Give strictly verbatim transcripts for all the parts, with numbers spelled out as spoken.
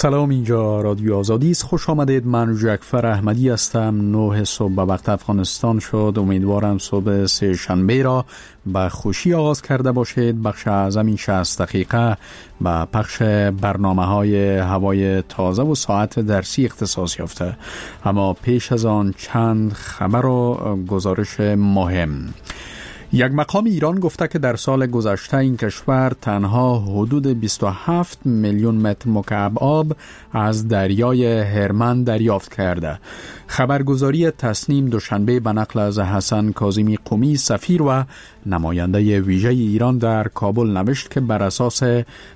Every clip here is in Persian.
سلام، اینجا رادیو آزادی است. خوش آمدید. من جعفر احمدی هستم. نه صبح به وقت افغانستان شد. امیدوارم صبح سه شنبه را به خوشی آغاز کرده باشید. بخش اعظم این شصت دقیقه به پخش برنامه های هوای تازه و ساعت درسی اختصاص یافته. اما پیش از آن چند خبر و گزارش مهم. یک مقام ایران گفته که در سال گذشته این کشور تنها حدود بیست و هفت میلیون متر مکعب آب از دریای هرمن دریافت کرده. خبرگزاری تسنیم دوشنبه به نقل از حسن کاظمی قمی، سفیر و نماینده ویژه ایران در کابل نوشت که بر اساس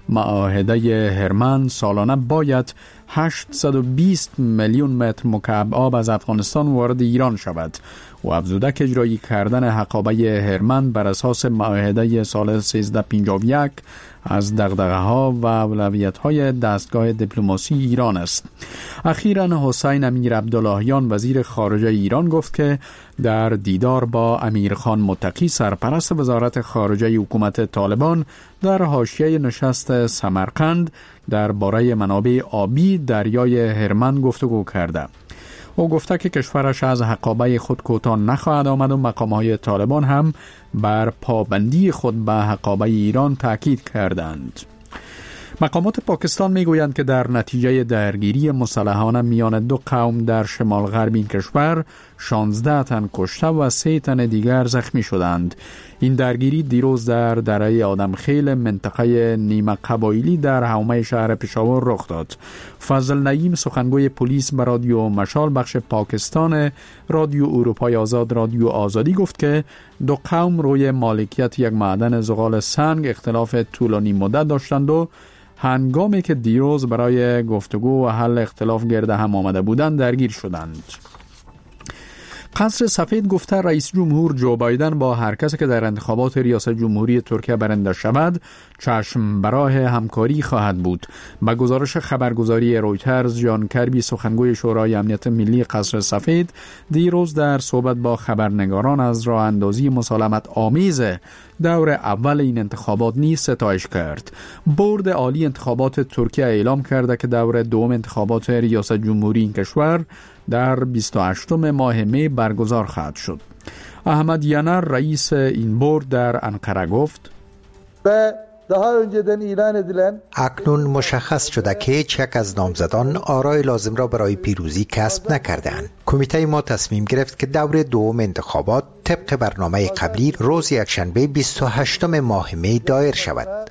معاهده هرمن سالانه باید هشتصد و بیست میلیون متر مکعب آب از افغانستان وارد ایران شود و افزوده که اجرایی کردن حقابه هرمن بر اساس معاهده سال سیزده پنجاه و یک از دغدغه‌ها و اولویت‌های دستگاه دیپلماسی ایران است. اخیراً حسین امیر عبداللهیان وزیر خارجه ایران گفت که در دیدار با امیرخان متقی سرپرست وزارت خارجه حکومت طالبان در حاشیه نشست سمرقند درباره منابع آبی دریای هرمن گفتگو کرده. او گفته که کشورش از حقابه خود کوتاه نخواهد آمد و مقام‌های طالبان هم بر پابندی خود به حقابه ایران تاکید کردند. مقامات پاکستان میگویند که در نتیجه درگیری مسلحانه میان دو قوم در شمال غرب این کشور شانزده تن کشته و سه تن دیگر زخمی شدند. این درگیری دیروز در دره آدمخیل منطقه نیمه قبایلی در حومه شهر پشاور رخ داد. فضل نعیم سخنگوی پلیس به رادیو مشال بخش پاکستان رادیو اروپای آزاد رادیو آزادی گفت که دو قوم روی مالکیت یک معدن زغال سنگ اختلاف طولانی مدت داشتند و هنگامی که دیروز برای گفتگو و حل اختلاف گرد هم آمده بودند درگیر شدند. قصر سفید گفته رئیس جمهور جو بایدن با هر کسی که در انتخابات ریاست جمهوری ترکیه برنده شود چشم براه همکاری خواهد بود. با گزارش خبرگزاری رویترز، جان کربی سخنگوی شورای امنیت ملی قصر سفید دیروز در صحبت با خبرنگاران از راه اندازی مسالمت آمیز دور اول این انتخابات نیز ستایش کرد. بورد عالی انتخابات ترکیه اعلام کرده که دور دوم انتخابات ریاست جمهوری این کشور در بیست و هشتم ماه می برگزار خواهد شد. احمد ینر رئیس این بورد در انقره گفت: اکنون مشخص شده که هیچ یک از نامزدان آرای لازم را برای پیروزی کسب نکردند. کمیته ما تصمیم گرفت که دور دوم انتخابات طبق برنامه قبلی روز یکشنبه بیست و هشتم ماه می دایر شود.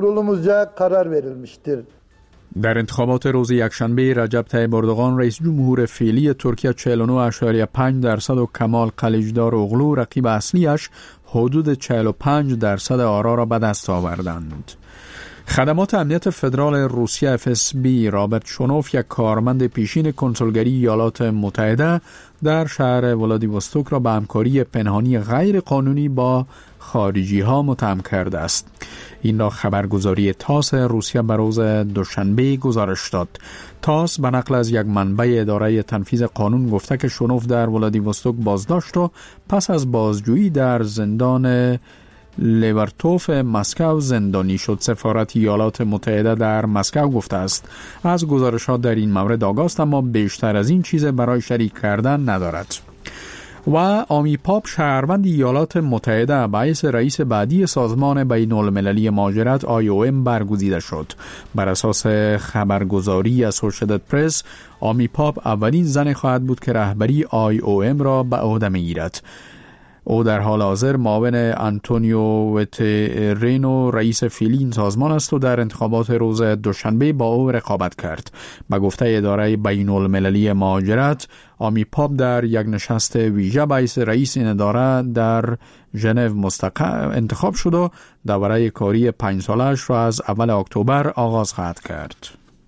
در انتخابات روز یکشنبه رجب طیب اردوغان رئیس جمهور فعلی ترکیه چهل و نه ممیز پنج درصد و کمال قلیجدار اوغلو رقیب اصلیش حدود چهل و پنج درصد آرا را به دست آوردند. خدمات امنیت فدرال روسیه اف اس بی رابرت شونوف، یک کارمند پیشین کنسولگری ایالات متحده در شهر ولادیوستوک را به همکاری پنهانی غیر قانونی با خارجی ها متهم کرده است. این را خبرگزاری تاس روسیه به روز دوشنبه گزارش داد. تاس به نقل از یک منبع اداره تنفیذ قانون گفته که شونوف در ولادیوستوک بازداشت و پس از بازجویی در زندان لیورتوف مسکو زندانی شد. سفارت ایالات متحده در مسکو گفته است از گزارشات در این مورد آگاه است، اما بیشتر از این چیز برای شریک کردن ندارد. و آمی پاپ شهروند ایالات متحده باعث رئیس بعدی سازمان بین المللی مهاجرت آی او ام برگزیده شد. بر اساس خبرگزاری اسوشییتد پرس، آمی پاپ اولین زن خواهد بود که رهبری آی او ام را به عهده میگیرد. او در حال حاضر معاون آنتونیو وترینو رئیس فعلی این سازمان است و در انتخابات روز دوشنبه با او رقابت کرد. به گفته اداره بین المللی مهاجرت، آمی پاپ در یک نشست ویژه باعث رئیس این اداره در ژنو مستقر انتخاب شد و دوره کاری پنج سالش را از اول اکتبر آغاز خواهد کرد.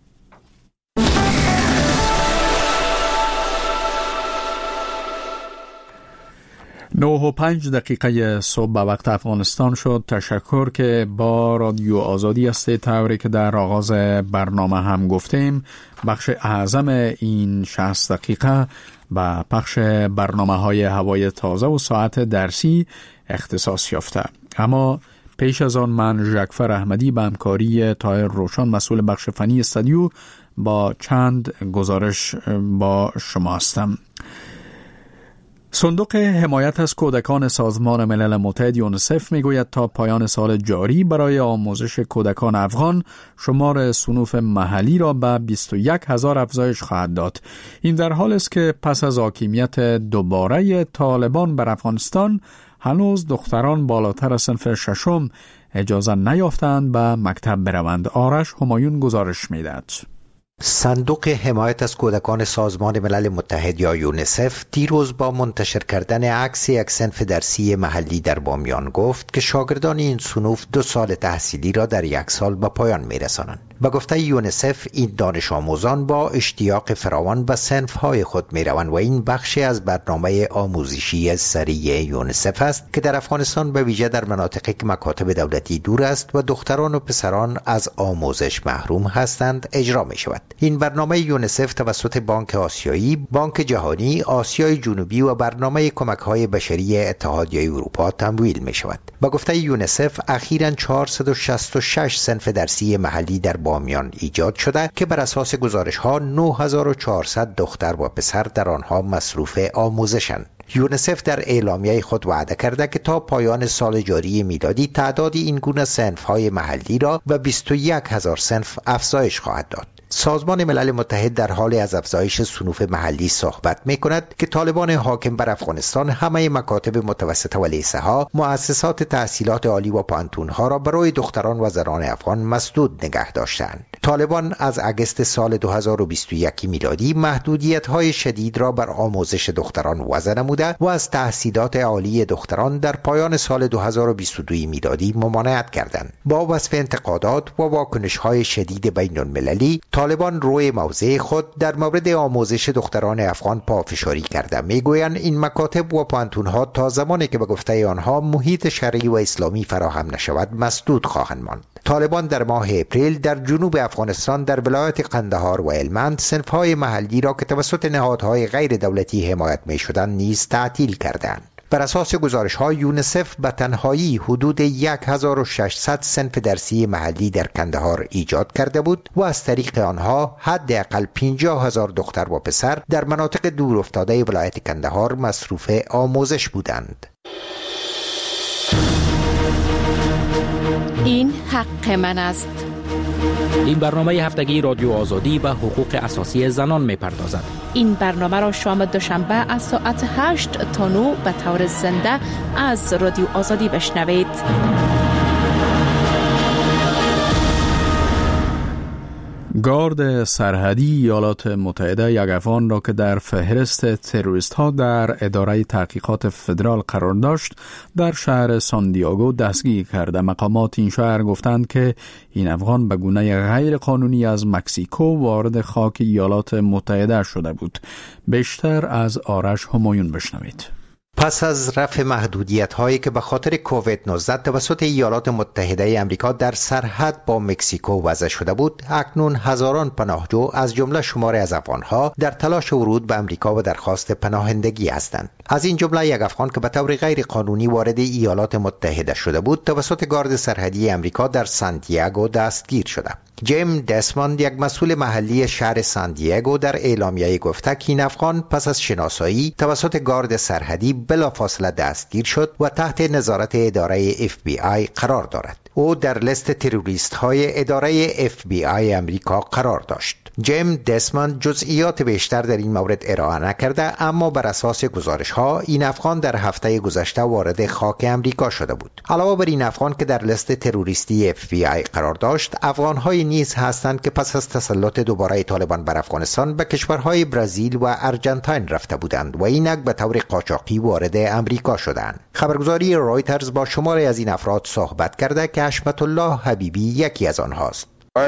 نه و پنج دقیقه صبح به وقت افغانستان شد. تشکر که با رادیو آزادی هستید. طوری که در آغاز برنامه هم گفتیم، بخش اعظم این شصت دقیقه به پخش برنامه های هوای تازه و ساعت درسی اختصاص یافته. اما پیش از آن من جعفر احمدی به همکاری طاهر روشن مسئول بخش فنی استودیو با چند گزارش با شما هستم. صندوق حمایت از کودکان سازمان ملل متحد یونیسف میگوید تا پایان سال جاری برای آموزش کودکان افغان شمار صنوف محلی را به بیست و یک هزار افزایش خواهد داد. این در حال است که پس از حاکمیت دوباره طالبان بر افغانستان هنوز دختران بالاتر از صنف ششم اجازه نیافتند به مکتب بروند. آرش همایون گزارش میدهد. صندوق حمایت از کودکان سازمان ملل متحد یا یونیسف دیروز با منتشر کردن عکس یک صنف درسی محلی در بامیان گفت که شاگردان این صنوف دو سال تحصیلی را در یک سال به پایان می‌رسانند. به گفته یونیسف این دانش آموزان با اشتیاق فراوان به صنف‌های خود می‌روند و این بخشی از برنامه آموزشی سریع یونیسف است که در افغانستان به ویژه در مناطقی که مکاتب دولتی دور است و دختران و پسران از آموزش محروم هستند اجرا می‌شود. این برنامه یونیسف توسط بانک آسیایی، بانک جهانی، آسیای جنوبی و برنامه کمک‌های بشری اتحادیه اروپا تمویل می‌شود. به گفته یونیسف اخیراً چهارصد و شصت و شش صنف درسی محلی در بامیان ایجاد شده که بر اساس گزارش‌ها نه هزار و چهارصد دختر و پسر در آنها مصروف آموزشند. یونیسف در اعلامیه خود وعده کرده که تا پایان سال جاری میلادی تعداد این گونه صنف‌های محلی را به بیست و یک هزار صنف افزایش خواهد داد. سازمان ملل متحد در حال از افزایش صنوف محلی صحبت می کند که طالبان حاکم بر افغانستان همه مکاتب متوسطه و لیسه ها، مؤسسات تحصیلات عالی و پانتون ها را برای دختران و زنان افغان مسدود نگه داشتند. طالبان از اگست سال دو هزار و بیست و یک میلادی محدودیت های شدید را بر آموزش دختران وضع نموده و از تحصیلات عالی دختران در پایان سال دو هزار و بیست و دو میلادی ممانعت کردند. با وصف انتقادات و واکنش های شدید بین المللی، طالبان روی موضع خود در مورد آموزش دختران افغان پافشاری کرده. میگویند این مکاتب و پانتونها تا زمانی که به گفته آنها محیط شرعی و اسلامی فراهم نشود مسدود خواهند ماند. طالبان در ماه اپریل در جنوب افغانستان در ولایت قندهار و هلمند صنف‌های محلی را که توسط نهادهای غیر دولتی حمایت می‌شدند نیز تعطیل کردند. بر اساس گزارش‌های یونیسف به تنهایی حدود هزار و ششصد صنف درسی محلی در کندهار ایجاد کرده بود و از طریق آنها حداقل پنجاه هزار دختر و پسر در مناطق دورافتاده ولایت کندهار مصروف آموزش بودند. این حق من است. این برنامه هفتگی رادیو آزادی و حقوق اساسی زنان می‌پردازد. این برنامه را شام دوشنبه از ساعت هشت تا نه به طور زنده از رادیو آزادی بشنوید. گارد سرحدی ایالات متحده یک افغان را که در فهرست تروریست ها در اداره تحقیقات فدرال قرار داشت در شهر سان دیاگو دستگیر کرده. مقامات این شهر گفتند که این افغان به گونه غیر قانونی از مکزیکو وارد خاک ایالات متحده شده بود. بیشتر از آرش همایون بشنوید. پس از رفع محدودیت هایی که به خاطر کووید نوزده توسط ایالات متحده آمریکا در سرحد با مکزیکو وضع شده بود، اکنون هزاران پناهجو از جمله شماری از افغانها در تلاش ورود به آمریکا و درخواست پناهندگی هستند. از این جمله یک افغان که به طور غیر قانونی وارد ایالات متحده شده بود توسط گارد سرحدی آمریکا در سان دیاگو دستگیر شده. جیم دسموند، یک مسئول محلی شهر سان دیاگو، در اعلامیه گفته که این افغان پس از شناسایی توسط گارد سرحدی بلافاصله دستگیر شد و تحت نظارت اداره اف بی آی قرار دارد. او در لیست تروریست های اداره اف بی آی امریکا قرار داشت. جیم دسموند جزئیات بیشتر در این مورد ارائه نکرده، اما بر اساس گزارش ها این افغان در هفته گذشته وارد خاک امریکا شده بود. علاوه بر این افغان که در لیست تروریستی اف بی آی قرار داشت، افغان های نیز هستند که پس از تسلط دوباره طالبان بر افغانستان به کشورهای برزیل و ارژانتین رفته بودند و اینک به طور قاچاقی وارد امریکا شدند. خبرگزاری رایترز با شماری از این افراد صحبت کرده که حشمت الله حبیبی یکی از آنهاست.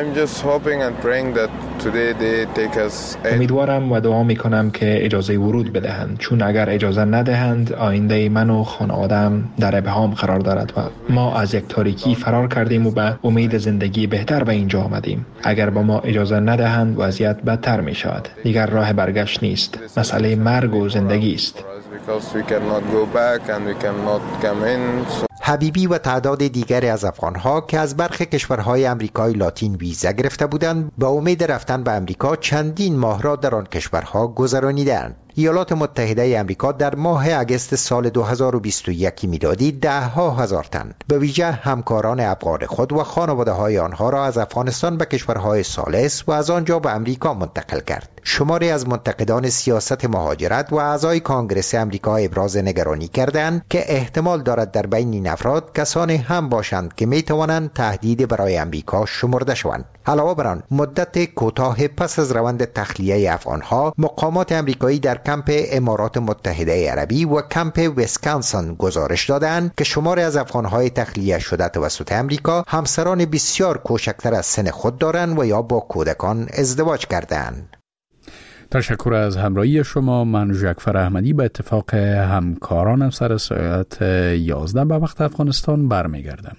امیدوارم و دعا میکنم که اجازه ورود بدهند، چون اگر اجازه ندهند آینده من و خانواده‌ام در ابهام قرار دارد و ما از یک تاریکی فرار کردیم و به امید زندگی بهتر به اینجا آمدیم. اگر با ما اجازه ندهند وضعیت بدتر می شود. دیگر راه برگشت نیست. مسئله مرگ و زندگی است. حبیبی و تعداد دیگری از افغانها که از برخی کشورهای امریکای لاتین ویزا گرفته بودند با امید رفتن به امریکا چندین ماه را در آن کشورها گذرانیدند. ایالات متحده امریکا در ماه اگست سال دو هزار و بیست و یک میلادی ده ها هزار تن به ویژه همکاران افغان خود و خانواده های آنها را از افغانستان به کشورهای ثالث و از آنجا به امریکا منتقل کرد. شماری از منتقدان سیاست مهاجرت و اعضای کانگرس امریکا ابراز نگرانی کردند که احتمال دارد در بین این افراد کسانی هم باشند که می توانند تهدید برای امریکا شمرده شوند. علاوه بر آن، مدت کوتاه پس از روند تخلیه افغانها، مقامات امریکایی در کمپ امارات متحده عربی و کمپ ویسکانسن گزارش دادند که شماری از افغانهای تخلیه شده توسط امریکا همسران بسیار کوچکتر از سن خود دارند و یا با کودکان ازدواج کردند. تشکر از همراهی شما. من ژکفر احمدی به اتفاق همکارانم سر ساعت یازده به وقت افغانستان برمیگردم.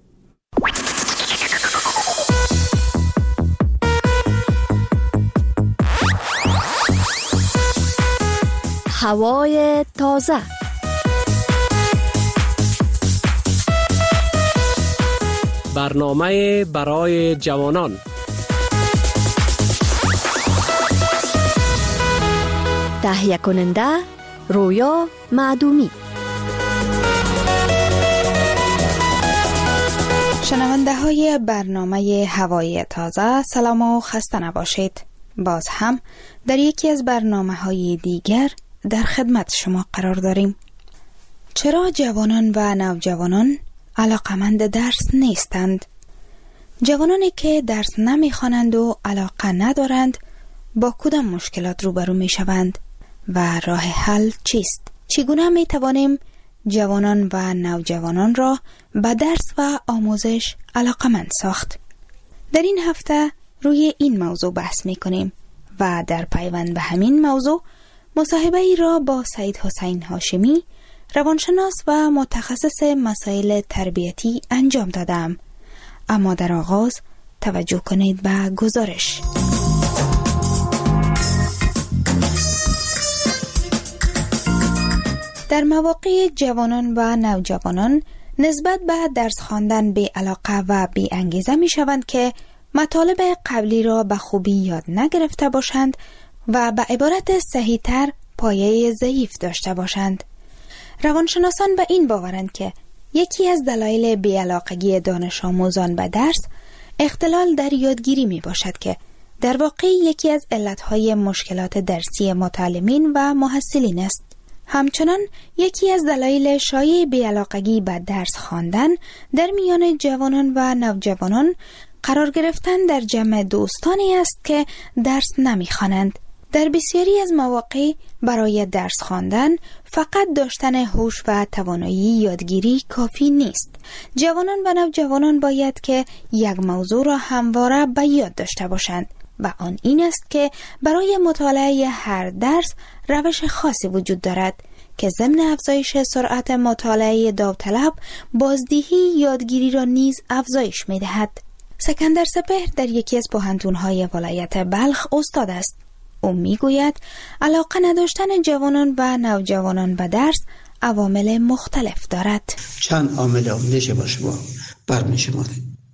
هوای تازه. برنامه برای جوانان. تهیه کننده رویا معدومی. شنونده های برنامه هوای تازه، سلام و خسته نباشید. باز هم در یکی از برنامه های دیگر در خدمت شما قرار داریم. چرا جوانان و نوجوانان علاقمند درس نیستند؟ جوانانی که درس نمیخوانند و علاقه ندارند با کدام مشکلات روبرو می شوند و راه حل چیست؟ چگونه می توانیم جوانان و نوجوانان را به درس و آموزش علاقمند ساخت؟ در این هفته روی این موضوع بحث می کنیم و در پیوند به همین موضوع مصاحبه ای را با سید حسین هاشمی، روانشناس و متخصص مسائل تربیتی انجام دادم. اما در آغاز توجه کنید به گزارش. در مواقع جوانان و نوجوانان نسبت به درس خواندن بی علاقه و بی انگیزه می شوند که مطالب قبلی را به خوبی یاد نگرفته باشند و به عبارت صحیح تر پایه ضعیف داشته باشند. روانشناسان به این باورند که یکی از دلایل بی‌علاقگی دانش آموزان به درس اختلال در یادگیری می باشد که در واقع یکی از علتهای مشکلات درسی متعلمین و محصلین است. همچنان یکی از دلایل شایع بی‌علاقگی به درس خواندن در میان جوانان و نوجوانان قرار گرفتن در جمع دوستانی است که درس نمی‌خوانند. در بسیاری از مواقع برای درس خواندن فقط داشتن هوش و توانایی یادگیری کافی نیست. جوانان و نوجوانان باید که یک موضوع را همواره به یاد داشته باشند و آن این است که برای مطالعه هر درس روش خاصی وجود دارد که ضمن افزایش سرعت مطالعه داوطلب بازدهی یادگیری را نیز افزایش می‌دهد. سکندر سپهر در یکی از پوهنتون‌های ولایت بلخ استاد است. او میگوید علاقه نداشتن جوانان و نوجوانان به درس عوامل مختلف دارد. چند عامل میشه با شما برمی‌شمارد.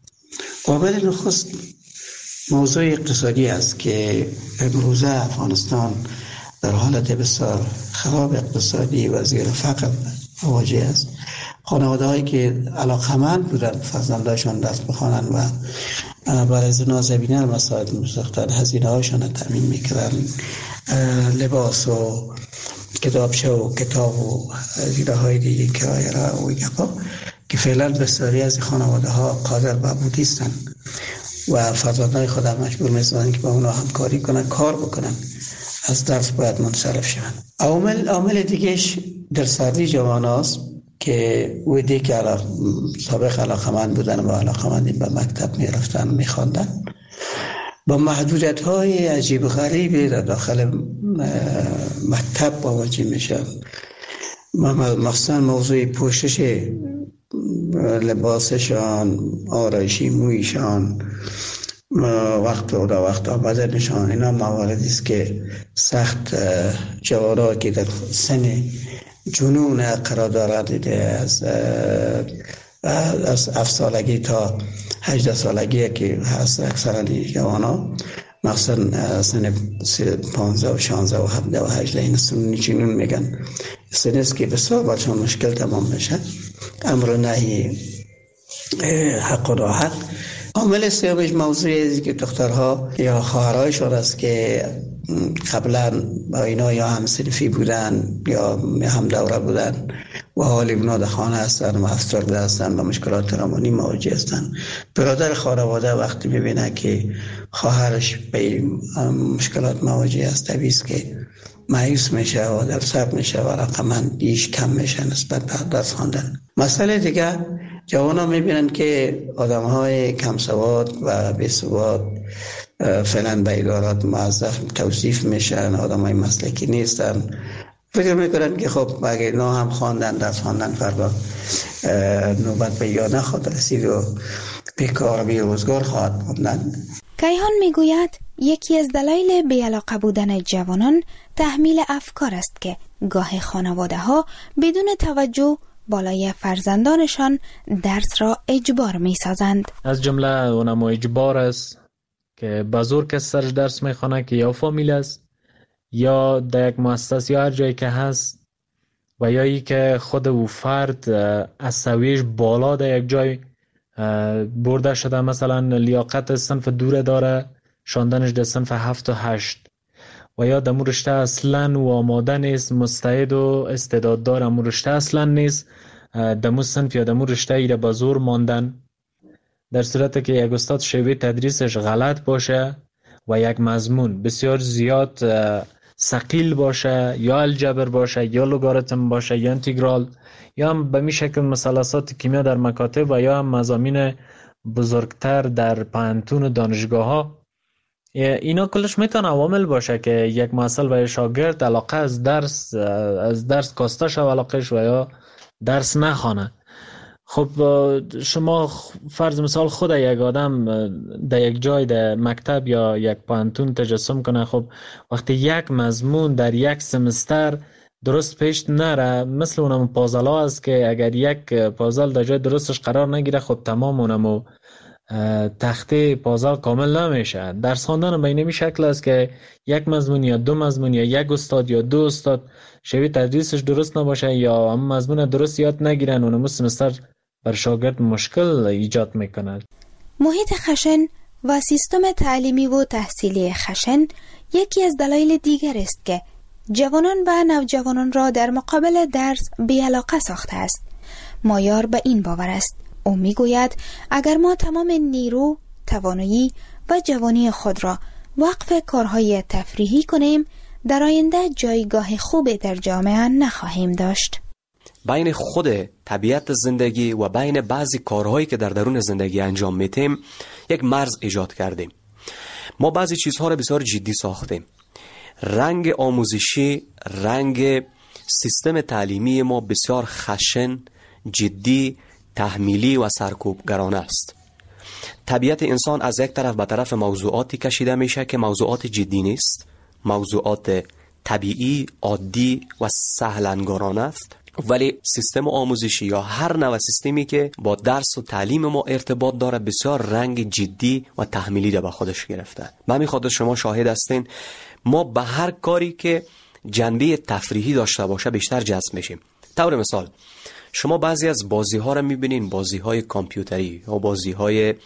عامل نخست موضوع اقتصادی است که امروزه افغانستان در حالت بسیار خراب اقتصادی و زیر فقر مواجه است. خانواده هایی که علاقمند بودند فرزندانشان درس بخوانند و برای زنا زمینه مساعد می‌ساختند، هزینه هاشان را تامین می‌کردند، لباس و کتابچه و کتاب و هزینه های دیگه کرایه را و گپا که فعلا بسیاری از خانواده ها قادر به بود نیستند و فرزندان خود مجبور می‌سازند که با اونا همکاری کنند، کار بکنند، از درس باید منصرف شوند. عامل عامل دیگهش در سردی جوان است که ویدی که سابق علاقمند بودن و علاقمندی به مکتب می رفتن می خواندن با محدودیت های عجیب غریبی در داخل مکتب مواجه می شد. مخصوصا موضوع پوشش لباسشان، آرایشی مویشان، وقت و وقت آمدنشان، اینا مواردی است که سخت جوانان که در سن جنون قرار دارد. از از هفت سالگی تا هجده سالگی که هست اکثرا جوانا، مخصوصا سن پانزده و شانزده و هفده و هجده، این سن جنون میگن. سن است که بسیار برشان مشکل تمام میشه. امر نهی حق و حق. عامل سومش موضوعی که دخترها یا خواهرایشان است که قبلا با اینا یا هم صنفی بودن یا هم دوره بودن و حال اونا در خانه هستن و افسرده هستن و مشکلات روانی مواجه هستن. برادر خانواده وقتی ببینه که خواهرش به مشکلات مواجه است، طبیعی است که مایوس میشه و در صبر میشه و رقما دیش کم میشه نسبت به درس خواندن. مسئله دیگه، جوانا میبینن که آدم های کم سواد و بی سواد فعلا به ادارات موظف توصیف میشن، آدم های مسلکی نیستن. فکر میکنن که خب اگه اینا هم خواندن درس خواندن فردا نوبت به یا نخواهد رسید و بیکار بی روزگار خواهد بودن. کیهان میگوید یکی از دلایل بی‌علاقه بودن جوانان تحمیل افکار است که گاه خانواده ها بدون توجه بالای فرزندانشان درس را اجبار می سازند. از جمله اونم اجبار است که بزرگ کس سرش درس می خوانه که یا فامیل است یا در یک مؤسسه یا هر جایی که هست و یا ای که خود او فرد از سویش بالا در یک جای برده شده، مثلا لیاقت صنف دوره داره، شاندنش در صنف هفت و هشت، و یا دمو رشته اصلا و آماده نیست، مستعد و استعداد داره، امو رشته اصلا نیست، دمو صنف یا دمو رشته ایره با زور ماندن. در صورت که یک استاد شیوه تدریسش غلط باشه و یک مضمون بسیار زیاد ثقیل باشه، یا الجبر باشه یا لوگاریتم باشه یا انتگرال یا هم به می شکل مثلثات کیمیا در مکاتب و یا هم مضامین بزرگتر در پانتون و دانشگاه ها، اینا کلش میتونه عوامل باشه که یک محصل و شاگرد علاقه از درس از درس کاسته شو علاقهش و یا درس نخوانه. خب شما فرض مثال خود یک آدم در یک جای در مکتب یا یک پانتون تجسم کنه، خب وقتی یک مضمون در یک سمستر درست پیش نره، مثل اونم پازلا است که اگر یک پازل در جای درستش قرار نگیره، خب تمام اونمو تخته پازل کامل نمیشه. درس خواندن به این شکل است که یک مضمون یا دو مضمون یا یک استاد یا دو استاد شیوه تدریسش درست نباشه یا هم مضمون درست یاد نگیرن، اونمو سمستر بر شاگرد مشکل ایجاد میکنه. محیط خشن و سیستم تعلیمی و تحصیلی خشن یکی از دلایل دیگر است که جوانان و نوجوانان را در مقابل درس بی‌علاقه ساخته است. مایار به این باور است. او میگوید اگر ما تمام نیرو، توانایی و جوانی خود را وقف کارهای تفریحی کنیم، در آینده جایگاه خوبی در جامعه نخواهیم داشت. بین خود طبیعت زندگی و بین بعضی کارهایی که در درون زندگی انجام میتیم یک مرز ایجاد کردیم. ما بعضی چیزها را بسیار جدی ساختیم. رنگ آموزشی، رنگ سیستم تعلیمی ما بسیار خشن، جدی، تحمیلی و سرکوبگرانه است. طبیعت انسان از یک طرف به طرف موضوعاتی کشیده میشه که موضوعات جدی نیست، موضوعات طبیعی، عادی و سهلنگارانه است، ولی سیستم آموزشی یا هر نوع سیستمی که با درس و تعلیم ما ارتباط داره بسیار رنگ جدی و تحمیلی را به خودش گرفته. به همین خاطر شما شاهد هستین ما به هر کاری که جنبه تفریحی داشته باشه بیشتر جذب میشیم. طور مثال شما بعضی از بازی ها را میبینین، بازی های کامپیوتری یا بازی های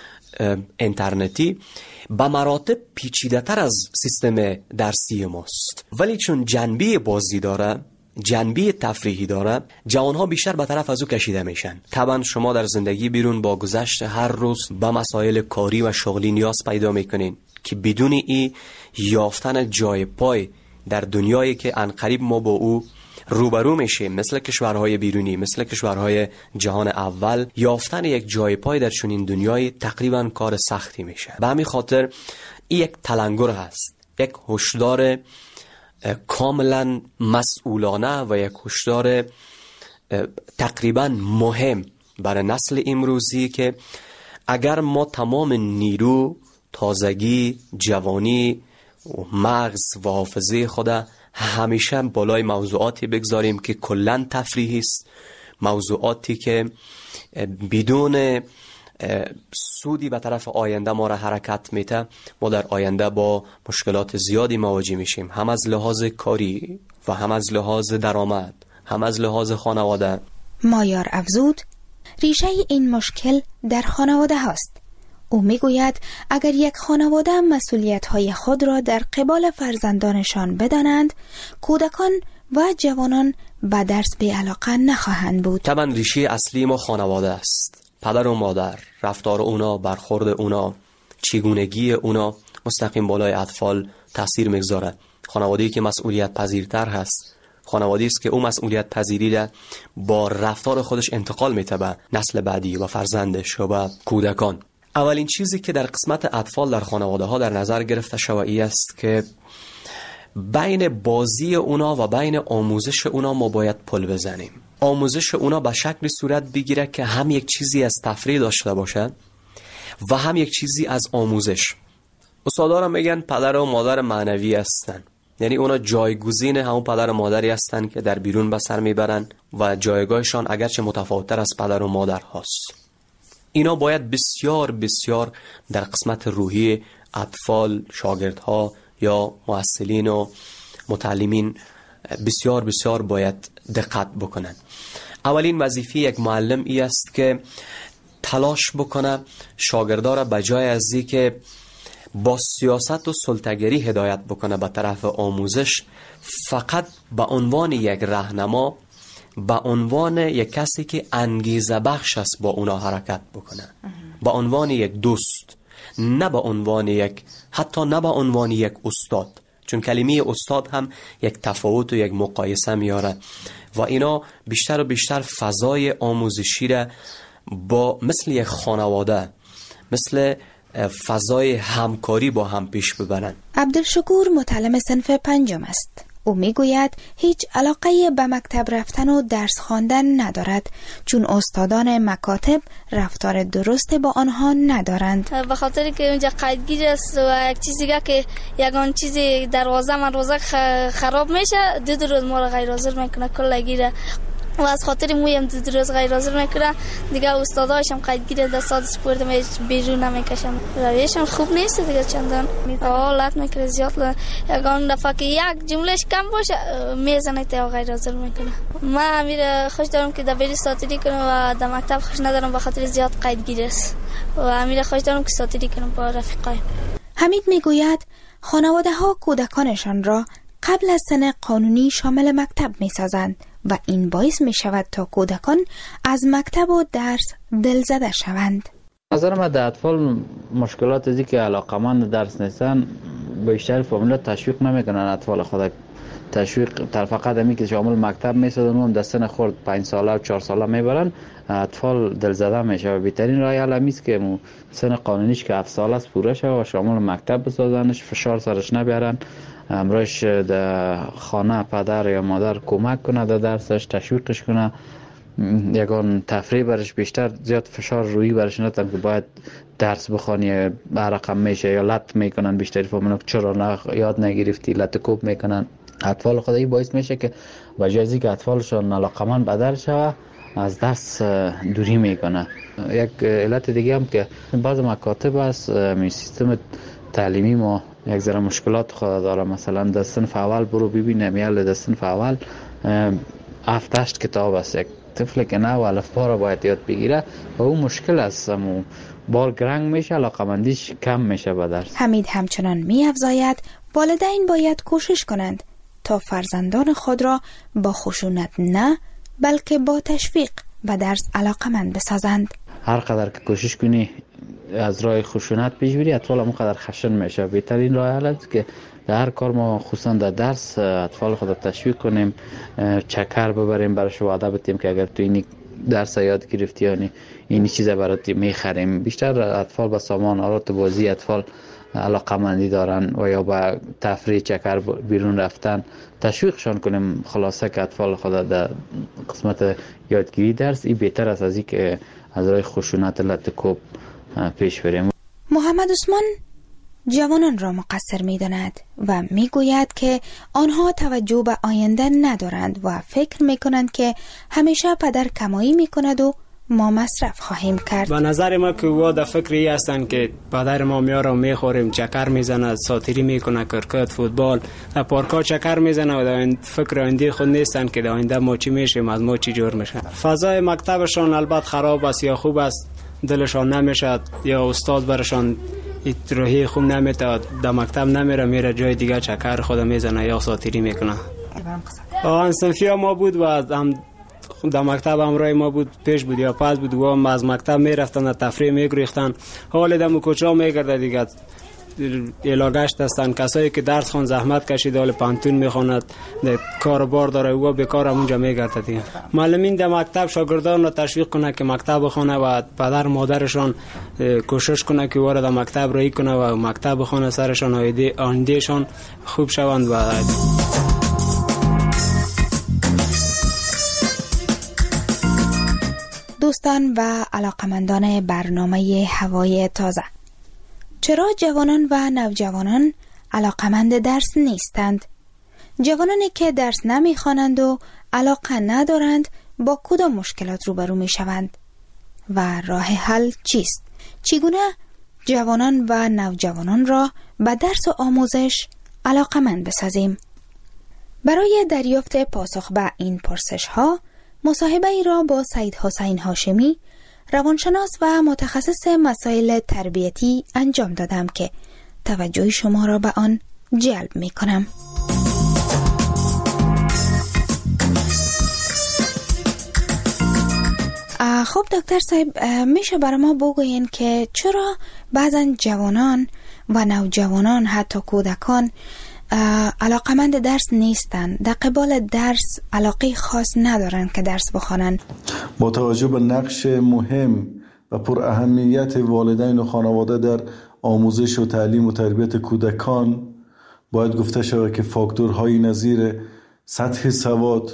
اینترنتی به مراتب پیچیده تر از سیستم درسی ماست، ولی چون جنبه بازی داره، جنبه تفریحی داره، جوانها بیشتر به طرف از او کشیده میشن. طبعا شما در زندگی بیرون با گذشت هر روز به مسائل کاری و شغلی نیاز پیدا میکنین که بدون ای یافتن جای پای در دنیایی که عنقریب ما با او روبرو میشیم، مثل کشورهای بیرونی، مثل کشورهای جهان اول، یافتن یک جای پای در چنین دنیای تقریبا کار سختی میشه. به همین خاطر این یک تلنگر هست، یک هشدار کاملا مسئولانه و یک هشدار تقریبا مهم برای نسل امروزی که اگر ما تمام نیرو، تازگی، جوانی و مغز و حافظه خود همیشه بالای موضوعاتی بگذاریم که کلن تفریحی است، موضوعاتی که بدون سودی به طرف آینده ما را حرکت میده. ما در آینده با مشکلات زیادی مواجه میشیم، هم از لحاظ کاری و هم از لحاظ درآمد، هم از لحاظ خانواده. مایار افزود ریشه این مشکل در خانواده هاست. او میگوید اگر یک خانواده مسئولیت‌های خود را در قبال فرزندانشان بدانند، کودکان و جوانان به درس بی علاقه نخواهند بود. طبعا ریشه اصلی ما خانواده است. پدر و مادر، رفتار اونا، برخورد اونا، چگونگی اونا مستقیم بالای اطفال تاثیر میگذاره. خانواده‌ای که مسئولیت پذیرتر هست، خانواده‌ای است که او مسئولیت پذیری را با رفتار خودش انتقال میده به نسل بعدی و فرزندش و به کودکان. اولین چیزی که در قسمت اطفال در خانواده ها در نظر گرفته شوی است که بین بازی اونا و بین آموزش اونا ما باید پل بزنیم. آموزش اونا به شکل صورت بگیره که هم یک چیزی از تفریح داشته باشه و هم یک چیزی از آموزش. استادا میگن پدر و مادر معنوی هستن، یعنی اونا جایگزین همون پدر و مادری هستن که در بیرون به سر میبرن و جایگاهشان اگرچه متفاوت‌تر از پدر و مادر هست. اینا باید بسیار بسیار در قسمت روحی اطفال، شاگردها یا معلمین و متعلمین بسیار بسیار باید دقت بکنن. اولین وظیفه یک معلم ای است که تلاش بکنه شاگردا را بجای از این که با سیاست و سلطه‌گری هدایت بکنه به طرف آموزش، فقط به عنوان یک راهنما، به عنوان یک کسی که انگیزه بخش است با اونا حرکت بکنه، به عنوان یک دوست، نه به عنوان یک، حتی نه به عنوان یک استاد، چون کلمه استاد هم یک تفاوت و یک مقایسه میاره و اینا بیشتر و بیشتر فضای آموزشی را با مثل یک خانواده، مثل فضای همکاری با هم پیش ببرن. عبدالشکور متعلم صنف پنجم است. او میگوید هیچ علاقه به مکتب رفتن و درس خواندن ندارد، چون استادان مکاتب رفتار درست با آنها ندارند. به خاطر که اونجا قیدگیر است و یک چیزی که یگان چیزی دروازه من روزه خراب میشه، دو دو روز ما را غیر حاضر میکنه کل گیره و از خاطر مویم دو روز غیر حاضر میکنه دیگه. استادایشم قیدگیر دستات سپورت می بیرون نمیکشم. رویشم خوب نیست دیگه، چندان حالت میکنه زیاد. یگان دفعه که یک جملهش کم باشه میزنه تا غیر حاضر میکنه. من امیر خوش دارم که دبیری ساتری کنم و در مکتب خوش ندارم به خاطر زیاد قیدگیر است و امیر خوش دارم که ساتری کنم با رفیقای. حمید میگوید خانواده ها کودکانشان را قبل از سن قانونی شامل مکتب میسازند و این باعث می شود تا کودکان از مکتب و درس دلزده شوند. نظر من در اطفال مشکلات ازی که علاقمند درس نیستن بیشتر فامیلا تشویق نمیکنن اطفال خود. تشویق در فقط همی که شامل مکتب میسازن و در سن خورد پنج ساله و چهار ساله میبرن، اطفال دلزده میشه و بهترین راه حل همیست که سن قانونیش که هفت ساله است پوره شه و شامل مکتب بسازنش، فشار سرش نبیارن، امروش در خانه پدر یا مادر کمک کنه در درسش، تشویقش کنه، یگان تفریح برش بیشتر، زیاد فشار روی برش ندن که باید درس بخوانی برقم میشه یا لط میکنن. بیشتری فهمونو چرا نه یاد نگرفتی، لط کوب میکنن. اطفال خودی باعث میشه که وجازی که اطفالشون علاقمند به درس شوه از درس دوری میکنه. یک علت دیگه هم که بعض مکاتب است می سیستم تعلیمی ما یک ذره مشکلات خود داره. مثلا در صنف اول برو ببینم یا در صنف اول هفت هشت کتاب است. یک طفل که نه و الفبا را باید یاد بگیره و اون مشکل است، بار گرنگ میشه، علاقمندیش کم میشه به درس. حمید همچنان می‌افزاید والدین باید کوشش کنند تا فرزندان خود را با خشونت نه بلکه با تشویق به درس علاقمند بسازند. هر قدر که کوشش کنی از راه خشونت پیش بری، اطفال هم قدر خشن میشه. بهترین راه حل است که در هر کار ما خصوصا در درس اطفال خود تشویق کنیم، چکر ببریم برش، وعده بدیم که اگر تو این درس یاد گرفتی یعنی این چیزا برات میخریم. بیشتر اطفال با سامان آلات بازی اطفال علاقمندی دارن و یا با تفریح، چکر، بیرون رفتن تشویقشان کنیم. خلاصه که اطفال خود در قسمت یادگیری درس این بهتر است از این که از راه خشونت لط کوب پیش بریم. محمد عثمان جوانان را مقصر می داند و می گوید که آنها توجه به آینده ندارند و فکر می کنند که همیشه پدر کمایی می کند و ما مصرف خواهیم کرد. به نظر ما که وا در فکری هستند که پدر ما میاره و میخوریم، چکر میزنه، ساتیری میکنه، کرکت، فوتبال، در پارکا چکر میزنه و در فکر آینده خود نیستن که در آینده ما چی میشیم، از ما چی جور میشه. فضای مکتبشان البته خراب است یا خوب است، دلشان نمیشه یا استاد برشان روحی خوب نمیده، در مکتب نمیره، میره جای دیگه چکر خود میزنه یا ساتیری میکنه. آن صنفی ما بود و هم در مکتب همراه ما بود، پیش بود یا پس بود و هم از مکتب میرفتن در تفریح میگریختن. حال دمو کوچا میگرده دیگه، علاقه‌اش هستن. کسایی که درس خون زحمت کشید حال پانتون میخواند، کار بار داره و بیکار اونجا میگرده دیگه. معلمین در مکتب شاگردان را تشویق کنه که مکتب بخونه و پدر مادرشان کوشش کنه که وارد مکتب رایی کنه و مکتب بخونه، سرشان آیندهشان خوب شوند. و دوستان و علاقمندان برنامه هوای تازه، چرا جوانان و نوجوانان علاقمند درس نیستند؟ جوانانی که درس نمیخوانند و علاقه ندارند با کدام مشکلات روبرو می شوند و راه حل چیست؟ چگونه جوانان و نوجوانان را به درس و آموزش علاقمند بسازیم؟ برای دریافت پاسخ به این پرسش ها مصاحبه ای را با سید حسین هاشمی، روانشناس و متخصص مسائل تربیتی انجام دادم که توجه شما را به آن جلب می کنم. خب دکتر صاحب، میشه برای ما بگوین که چرا بعضا جوانان و نوجوانان حتی کودکان علاقمند درس نیستن، در قبال درس علاقه خاص ندارن که درس بخوانن؟ با توجه به نقش مهم و پر اهمیت والدین و خانواده در آموزش و تعلیم و تربیت کودکان، باید گفته شود که فاکتورهای نظیر سطح سواد،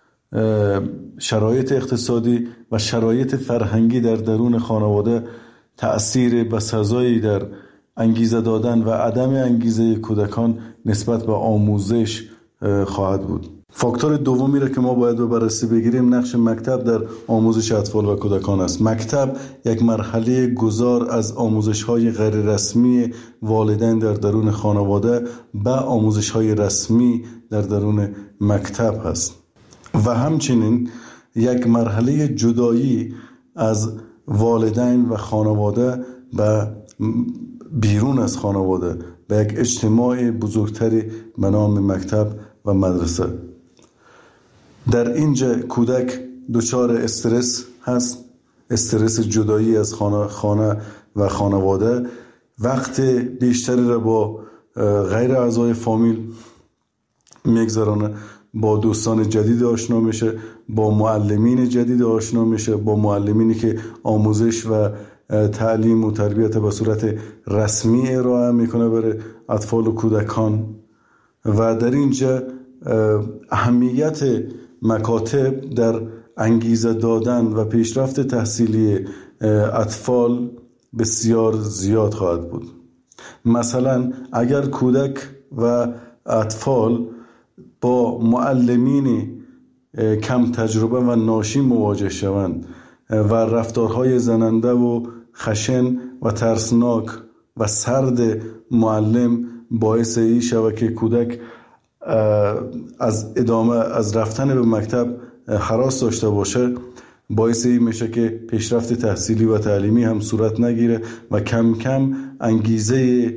شرایط اقتصادی و شرایط فرهنگی در درون خانواده تأثیر بسزایی در انگیزه دادن و عدم انگیزه کودکان نسبت به آموزش خواهد بود. فاکتور دومی را که ما باید به بررسی بگیریم نقش مکتب در آموزش اطفال و کودکان است. مکتب یک مرحله گذار از آموزش‌های غیر رسمی والدین در درون خانواده به آموزش‌های رسمی در درون مکتب است و همچنین یک مرحله جدایی از والدین و خانواده به بیرون از خانواده به یک اجتماع بزرگتری به نام مکتب و مدرسه. در اینجا کودک دچار استرس هست، استرس جدایی از خانه, خانه و خانواده، وقت بیشتری را با غیر اعضای فامیل میگذرانه، با دوستان جدید آشنا میشه، با معلمین جدید آشنا میشه، با معلمینی که آموزش و تعلیم و تربیت به صورت رسمی ارائه میکنه برای اطفال و کودکان. و در اینجا اهمیت مکاتب در انگیزه دادن و پیشرفت تحصیلی اطفال بسیار زیاد خواهد بود. مثلا اگر کودک و اطفال با معلمین کم تجربه و ناشی مواجه شوند و رفتارهای زننده و خشن و ترسناک و سرد معلم باعث ای شود که کودک از ادامه از رفتن به مکتب هراس داشته باشه، باعث این میشه که پیشرفت تحصیلی و تعلیمی هم صورت نگیره و کم کم انگیزه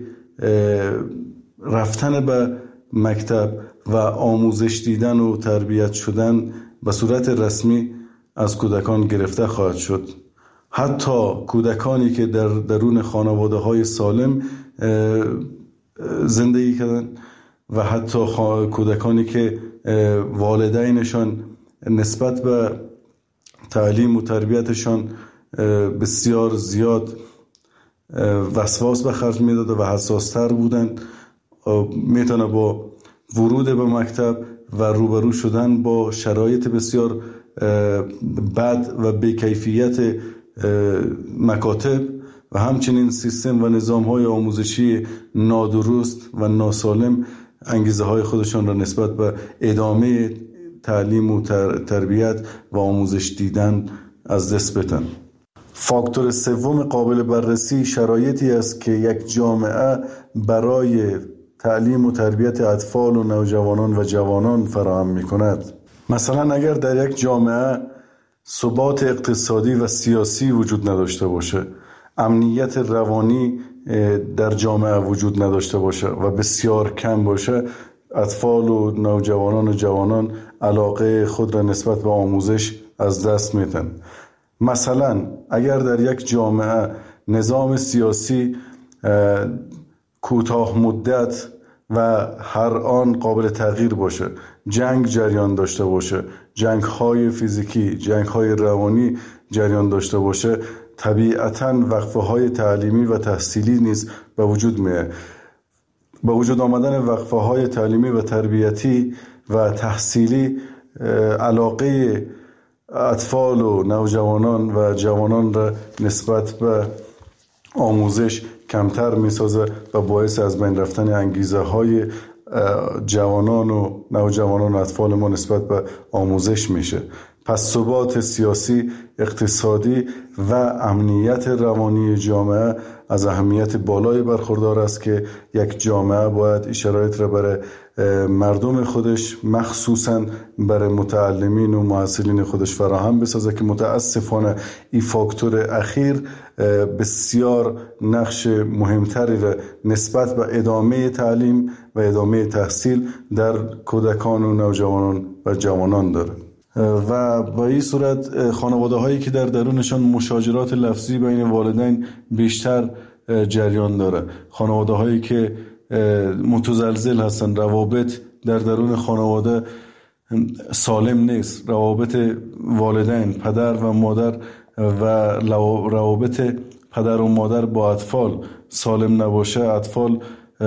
رفتن به مکتب و آموزش دیدن و تربیت شدن به صورت رسمی از کودکان گرفته خواهد شد. حتی کودکانی که در درون خانواده های سالم زندگی کردن و حتی کودکانی که والدینشان نسبت به تعلیم و تربیتشان بسیار زیاد وسواس به خرج میداده و حساستر بودند، میتونه با ورود به مکتب و روبرو شدن با شرایط بسیار بد و بیکیفیت مکاتب و همچنین سیستم و نظام‌های آموزشی نادرست و ناسالم انگیزه های خودشان را نسبت به ادامه تعلیم و تربیت و آموزش دیدن از دست بدن. فاکتور سوم قابل بررسی شرایطی است که یک جامعه برای تعلیم و تربیت اطفال و نوجوانان و جوانان فراهم می کند. مثلا اگر در یک جامعه ثبات اقتصادی و سیاسی وجود نداشته باشه، امنیت روانی در جامعه وجود نداشته باشه و بسیار کم باشه، اطفال و نوجوانان و جوانان علاقه خود را نسبت به آموزش از دست میدن. مثلا اگر در یک جامعه نظام سیاسی کوتاه مدت و هر آن قابل تغییر باشه، جنگ جریان داشته باشه، جنگ های فیزیکی، جنگ های روانی جریان داشته باشه، طبیعتاً وقفه های تعلیمی و تحصیلی نیز به وجود میاد. با وجود آمدن وقفه های تعلیمی و تربیتی و تحصیلی، علاقه اطفال و نوجوانان و جوانان را نسبت به آموزش کمتر می سازه و باعث از بین رفتن انگیزه های جوانان و نوجوانان و اطفال ما نسبت به آموزش میشه. پس ثبات سیاسی، اقتصادی و امنیت روانی جامعه از اهمیت بالای برخوردار است که یک جامعه باید این شرایط را برای مردم خودش، مخصوصاً برای متعلمین و محصلین خودش فراهم بسازه که متاسفانه این فاکتور اخیر بسیار نقش مهمتری را نسبت به ادامه تعلیم و ادامه تحصیل در کودکان و نوجوانان و جوانان داره. و با این صورت خانواده هایی که در درونشان مشاجرات لفظی بین والدین بیشتر جریان داره، خانواده هایی که متزلزل هستن، روابط در درون خانواده سالم نیست، روابط والدین، پدر و مادر و روابط پدر و مادر با اطفال سالم نباشه، اطفال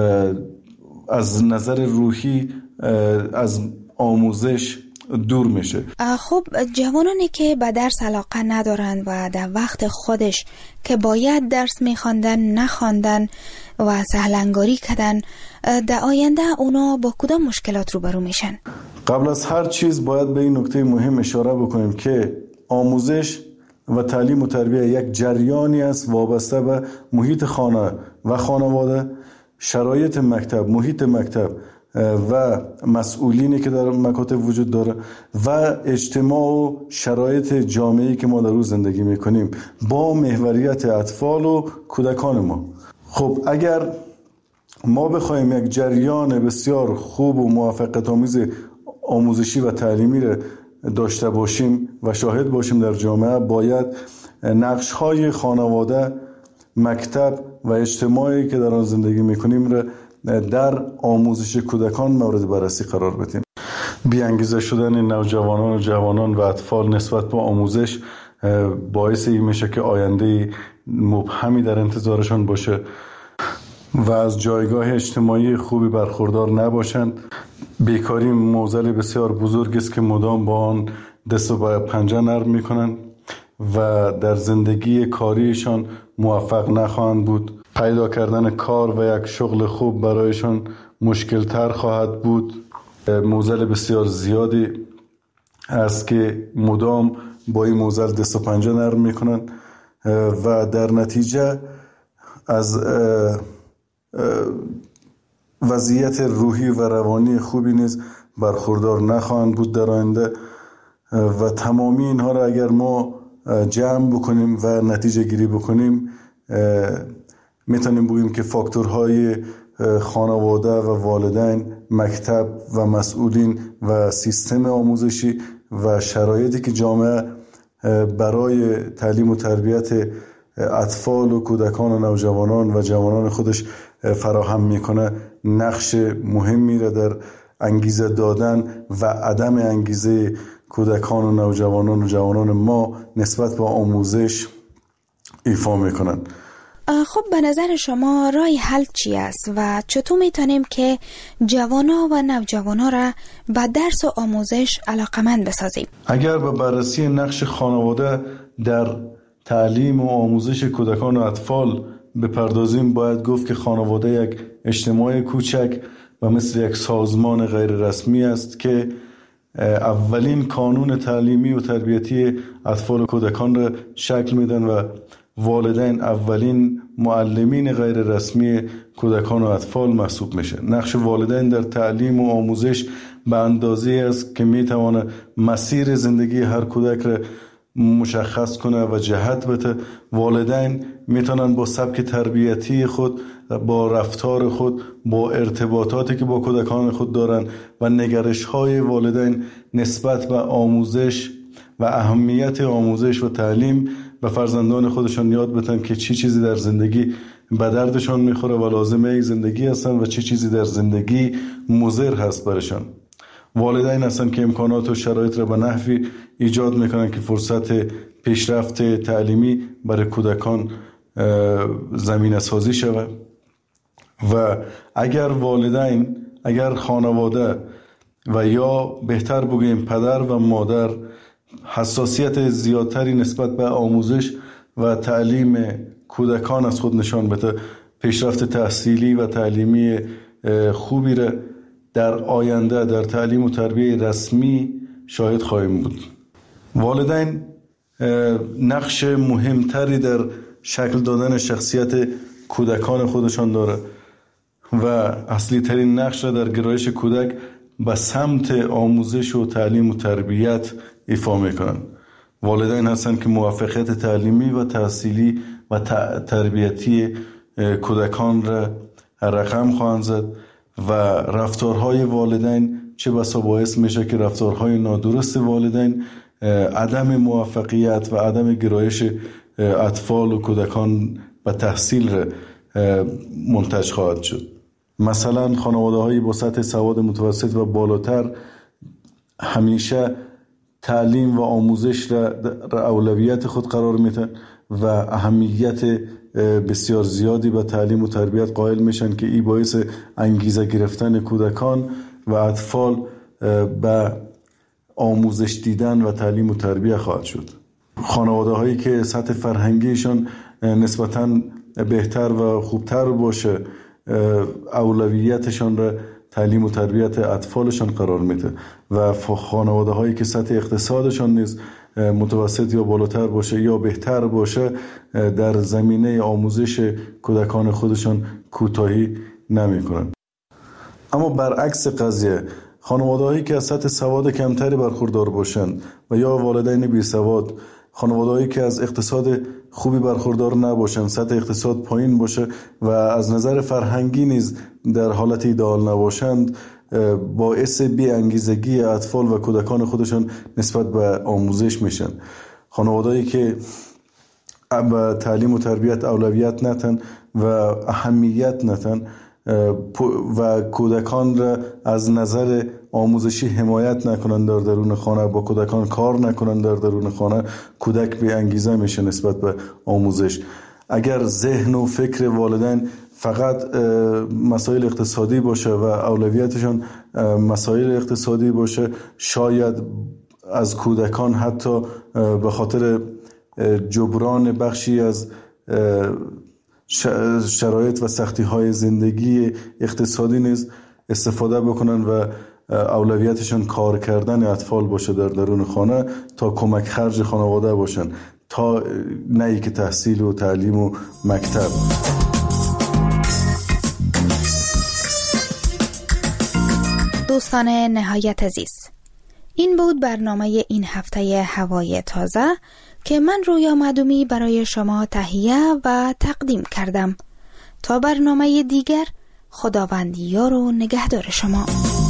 از نظر روحی از آموزش دور میشه. خب جوانانی که به درس علاقه ندارن و در وقت خودش که باید درس میخواندن نخواندن و سهلنگاری کردن، در آینده اونا با کدام مشکلات روبرو میشن؟ قبل از هر چیز باید به این نکته مهم اشاره بکنیم که آموزش و تعلیم و تربیت یک جریانی است وابسته به محیط خانه و خانواده، شرایط مکتب، محیط مکتب و مسئولینی که در مکاتب وجود داره و اجتماع و شرایط جامعه‌ای که ما در روز زندگی میکنیم با محوریت اطفال و کودکان ما. خب اگر ما بخوایم یک جریان بسیار خوب و موفقیت آمیز آموزشی و تعلیمی را داشته باشیم و شاهد باشیم در جامعه، باید نقش‌های خانواده، مکتب و اجتماعی که در آن زندگی میکنیم را در آموزش کودکان مورد بررسی قرار بدیم. بی‌انگیزه شدن نوجوانان و جوانان و اطفال نسبت به آموزش باعث این میشه که آینده مبهمی در انتظارشان باشه و از جایگاه اجتماعی خوبی برخوردار نباشند. بیکاری معضل بسیار بزرگ است که مدام با آن دست و پنجه نرم میکنند و در زندگی کاریشان موفق نخواهند بود. پیدا کردن کار و یک شغل خوب برایشان مشکل تر خواهد بود. معضل بسیار زیادی است که مدام با این معضل دست و پنجه نرم میکنن و در نتیجه از وضعیت روحی و روانی خوبی نیز برخوردار نخواهند بود در آینده. و تمامی اینها را اگر ما جمع بکنیم و نتیجه گیری بکنیم، میتونیم بگیم که فاکتورهای خانواده و والدین، مکتب و مسئولین و سیستم آموزشی و شرایطی که جامعه برای تعلیم و تربیت اطفال و کودکان و نوجوانان و جوانان خودش فراهم میکنه نقش مهمی را در انگیزه دادن و عدم انگیزه کودکان و نوجوانان و جوانان ما نسبت به آموزش ایفا میکنن. خب به نظر شما راه حل چی است و چطور میتونیم که جوانا و نوجوانا را به درس و آموزش علاقمند بسازیم؟ اگر به بررسی نقش خانواده در تعلیم و آموزش کودکان و اطفال بپردازیم، باید گفت که خانواده یک اجتماع کوچک و مثل یک سازمان غیر رسمی است که اولین قانون تعلیمی و تربیتی اطفال و کودکان را شکل میدن و والدین اولین معلمین غیر رسمی کودکان و اطفال محسوب میشه. نقش والدین در تعلیم و آموزش به اندازه است که میتونه مسیر زندگی هر کودک را مشخص کنه و جهت بده. والدین میتونن با سبک تربیتی خود، با رفتار خود، با ارتباطاتی که با کودکان خود دارن و نگرش های والدین نسبت به آموزش و اهمیت آموزش و تعلیم به فرزندان خودشان یاد بدن که چی چیزی در زندگی به دردشان میخوره و لازمه زندگی هستن و چی چیزی در زندگی مضر هست برشان. والدین هستن که امکانات و شرایط را به نحوی ایجاد میکنن که فرصت پیشرفت تعلیمی برای کودکان زمینه سازی شود و اگر والدین، اگر خانواده و یا بهتر بگیم پدر و مادر حساسیت زیادتری نسبت به آموزش و تعلیم کودکان از خود نشان بده، پیشرفت تحصیلی و تعلیمی خوبی را در آینده در تعلیم و تربیه رسمی شاهد خواهیم بود. والدین نقش مهمتری در شکل دادن شخصیت کودکان خودشان داره و اصلی ترین نقش را در گرایش کودک به سمت آموزش و تعلیم و تربیت ایفا میکنن. والدین هستند که موفقیت تعلیمی و تحصیلی و تربیتی کودکان را رقم خواهند زد و رفتارهای والدین چه بسا باعث میشه که رفتارهای نادرست والدین عدم موفقیت و عدم گرایش اطفال و کودکان به تحصیل را منتج خواهد شد. مثلا خانواده هایی با سطح سواد متوسط و بالاتر همیشه تعلیم و آموزش را اولویت خود قرار میدن و اهمیت بسیار زیادی به تعلیم و تربیت قائل میشن که این باعث انگیزه گرفتن کودکان و اطفال به آموزش دیدن و تعلیم و تربیت خواهد شد. خانواده هایی که سطح فرهنگیشان نسبتاً بهتر و خوبتر باشه اولویتشان را تعلیم و تربیت اطفالشان قرار میده و خانواده هایی که سطح اقتصادشان نیز متوسط یا بالاتر باشه یا بهتر باشه در زمینه آموزش کودکان خودشان کوتاهی نمی کنند. اما برعکس قضیه خانواده هایی که از سطح سواد کمتری برخوردار باشند و یا والدین بی سواد، خانواده هایی که از اقتصاد خوبی برخوردار نباشند، سطح اقتصاد پایین باشه و از نظر فرهنگی نیز در حالت ایدئال نباشند، باعث بی انگیزگی اطفال و کودکان خودشان نسبت به آموزش میشن. خانواده‌ای که به تعلیم و تربیت اولویت نتن و اهمیت نتن و کودکان را از نظر آموزشی حمایت نکنند در درون خانه، با کودکان کار نکنند در درون خانه، کودک بی انگیزه میشه نسبت به آموزش. اگر ذهن و فکر والدین فقط مسائل اقتصادی باشه و اولویتشان مسائل اقتصادی باشه، شاید از کودکان حتی به خاطر جبران بخشی از شرایط و سختی های زندگی اقتصادی نیز استفاده بکنن و اولویتشان کار کردن اطفال باشه در درون خانه تا کمک خرج خانواده باشن، تا نه ای که تحصیل و تعلیم و مکتب. دوستان نهایت عزیز، این بود برنامه این هفته هوای تازه که من رویا معدومی برای شما تهیه و تقدیم کردم. تا برنامه دیگر، خداوند یار و نگهدار شما.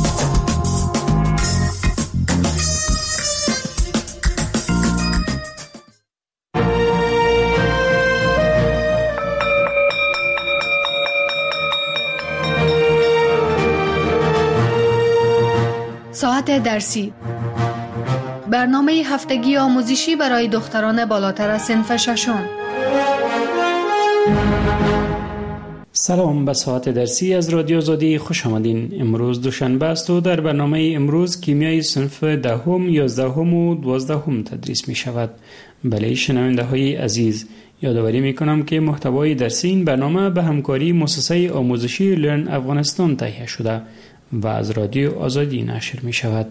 ساعت درسی، برنامه هفتگی آموزشی برای دختران بالاتر از صنف ششم. سلام، به ساعت درسی از رادیو آزادی خوش آمدین. امروز دوشنبه است و در برنامه امروز کیمیای صنف دهم، یازدهم و دوازدهم تدریس می شود. بله شنونده های عزیز، یادآوری می کنم که محتوای درسی این برنامه به همکاری مؤسسه آموزشی لرن افغانستان تهیه شده و از رادیو آزادی نشر می شود.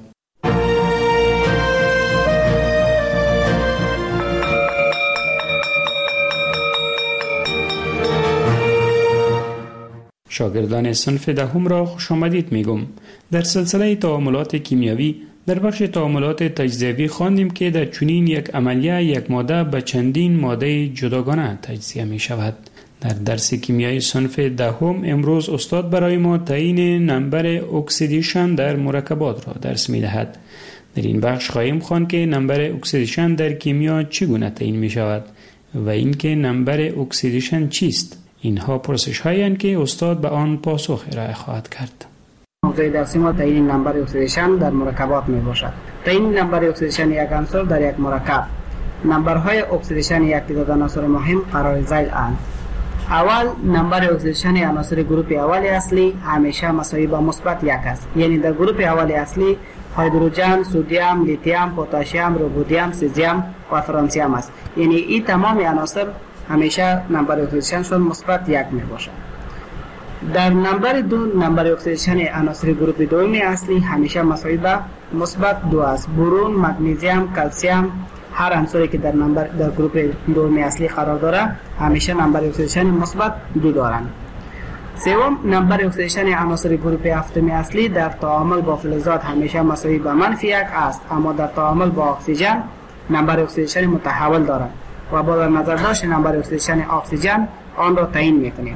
شاگردان صنف دهم را خوش آمدید میگم. در سلسله تعاملات کیمیایی در بخش تعاملات تجزیوی خواندیم که در چنین یک عملیه یک ماده به چندین ماده جداگانه تجزیه می شود. در درس کیمیای صنف دهم امروز استاد برای ما تعیین نمبر اکسیدیشن در مرکبات را درس می دهد. در این بخش خواهیم خواند که نمبر اکسیدیشن در کیمیا چگونه تعیین می شود و اینکه نمبر اکسیدیشن چیست. اینها پرسش هایی که استاد به آن پاسخ ارائه خواهد کرد. موضوع درسی ما تعیین نمبر اکسیدیشن در مرکبات می باشد. تعیین نمبر اکسیدیشن یک عنصر در یک مرکب. نمبرهای اکسیدیشن یک تعداد عناصر مهم قرار ذیل اند. اول نمبر اکسیدیشن عناصر گروپ اول اصلی همیشه مساوی با مثبت یک است. یعنی در گروپ اول اصلی هیدروژن، سدیم، لیتیم، پتاسیم، رودیم، سزیم و فرانسیم است. یعنی این تمام عناصر همیشه نمبر اکسیدیشنشون مثبت یک می باشد. در نمبر دو نمبر اکسیدیشن عناصر گروپ دوم اصلی همیشه مساوی با مثبت دو است. برون، مگنیزیم، کلسیم، هر عنصری که در نمبر در گروپ دوم اصلی قرار داره همیشه نمبر اکسیدیشن مثبت دو دارند. سوم نمبر اکسیدیشن عناصر گروپ هفتم اصلی در تعامل با فلزات همیشه مساوی با منفی یک است، اما در تعامل با اکسیژن نمبر اکسیدیشن متحول دارد و با در نظر داشت نمبر اکسیدیشن اکسیژن آن را تعیین میکنیم.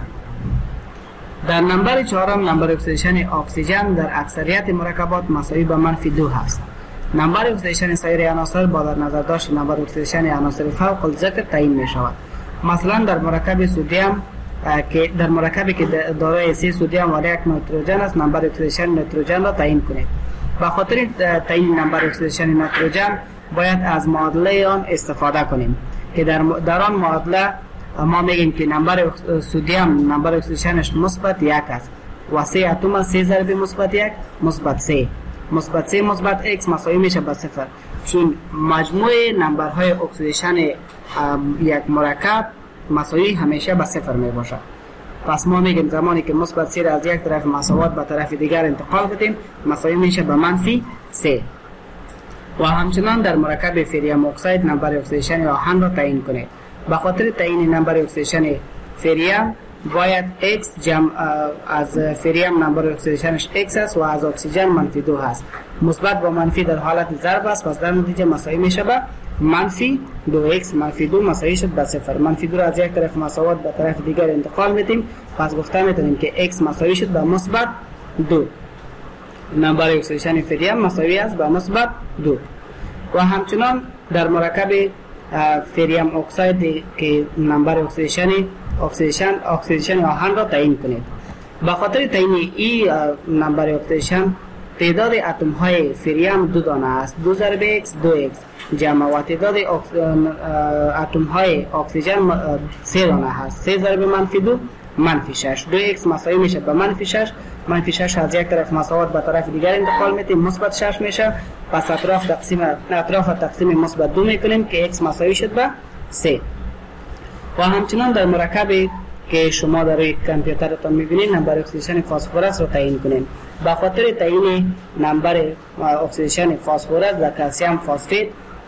در نمبر چهارم نمبر اکسیدیشن اکسیژن در اکثریت مرکبات مساوی با منفی دو هست. نمبر اکسیدیشن سایر عناصر با در نظر داشت نمبر اکسیدیشن عناصر فوق الذکر تعیین می شود. مثلا در مرکب سدیم که در مرکبی که دارای سه سدیم و یک نیتروژن است نمبر اکسیدیشن نیتروژن را تعیین کنید. به خاطر تعیین نمبر اکسیدیشن نیتروژن باید از معادله آن استفاده کنیم که در در آن معادله ما میگیم که نمبر سدیم نمبر اکسیدیشنش مثبت یک است و سه اتم سه ضرب مثبت یک مثبت سه مثبت سه مثبت x مساوی میشه به صفر، چون مجموع نمبرهای اکسیدیشن یک مرکب مساوی همیشه به صفر می باشد. پس ما میگیم زمانی که مثبت سه را از یک طرف مساوات به طرف دیگر انتقال بدیم مساوی میشه به منفی سه. و همچنان در مرکب فریم اکساید نمبر اکسیدیشن آهن را تعیین کنید. به خاطر تعیین نمبر اکسیدیشن فریم باید x جمع از فریم نمبر اکسیدیشنش x است و از اکسیژن منفی دو هست. مثبت با منفی در حالت ضرب است، پس در نتیجه مساوی میشه به منفی دو x منفی دو مساوی شد به صفر. منفی دو را از یک طرف مساوات به طرف دیگر انتقال میدیم، پس گفته میتونیم که x مساوی شد به مثبت دو. نمبر اکسیدیشن فریم مساوی است به مثبت دو. و همچنان در مرکب فریم اکساید که نمبر اکسیدیشن اکسیدیشن اکسیدیشن آهن را تعیین کنید. به خاطر تعیین این نمبر اکسیدیشن تعداد اتم های فریم دو دانه است. دو ضرب x دو x جمع و تعداد اتم های اکسیژن سه دانه هست. سه ضرب منفی دو منفی شش. دو x مساوی میشه به منفی شش. منفی شش از یک طرف مساوات به طرف دیگر انتقال میدیم مثبت شش میشه. پس اطراف تقسیم اطراف تقسیم مثبت دو میکنیم که x مساوی شد به سه. و همچنان در مرکبی که شما در کامپیوترتان میبینید نمبر اکسیدیشن فسفرس رو تعیین کنیم. به خاطر تعیین نمبر اکسیدیشن فسفرس در کلسیم فسفید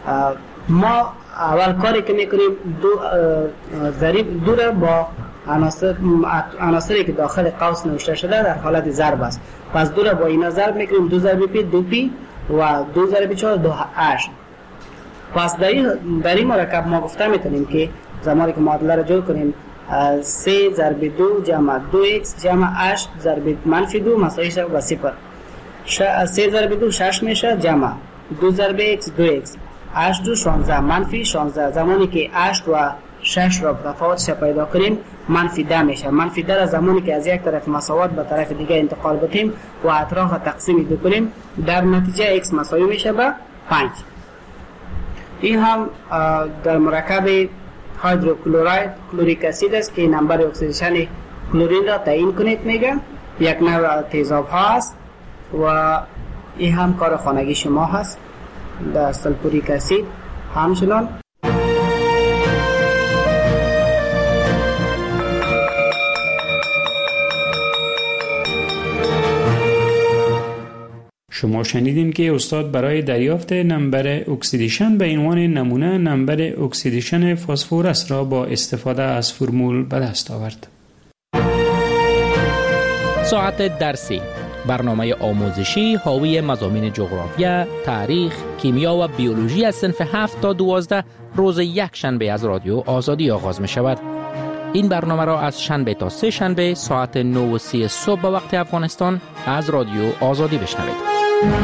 ما اول کاری که میکنیم دو ضریب دو را با عناصر عناصری که داخل قوس نوشته شده در حالت ضرب است. پس دو را با اینا ضرب میکنیم. دو ضرب پی دو پی و دو ضرب چهار دو هشت. پس در این در این مرکب ما گفته میتونیم که زمانی که معادله را جور کنیم سه ضرب دو جمع دو x جمع هشت ضرب منفی دو مساوی شد به صفر. سه ضرب دو شش میشه جمع دو ضرب x دو x هشت دو شانزده منفی شانزده. زمانی که هشت و شش را تفاوتش پیدا کنیم منفی ده میشه. منفی ده را زمانی که از یک طرف مساوات به طرف دیگه انتقال بدیم و اطراف تقسیم دو کنیم در نتیجه x مساوی میشه به پنج. این هم در مرکب هیدروکلوراید کلوریک اسید است که نمبر اکسیدیشن کلورین را تعیین کنید میگه. یک نوع تیزاب ها است و این هم کار خانگی شما هست در سلفوریک اسید. همچنان شما شنیدین که استاد برای دریافت نمبر اکسیدیشن به عنوان نمونه نمبر اکسیدیشن فسفرس را با استفاده از فرمول به دست آورد. ساعت درسی، برنامه آموزشی حاوی مضامین جغرافیا، تاریخ، کیمیا و بیولوژی از صنف هفت تا دوازده روز یک شنبه از رادیو آزادی آغاز می شود. این برنامه را از شنبه تا سه شنبه ساعت نه و سی صبح به وقت افغانستان از رادیو آزادی بشنوید.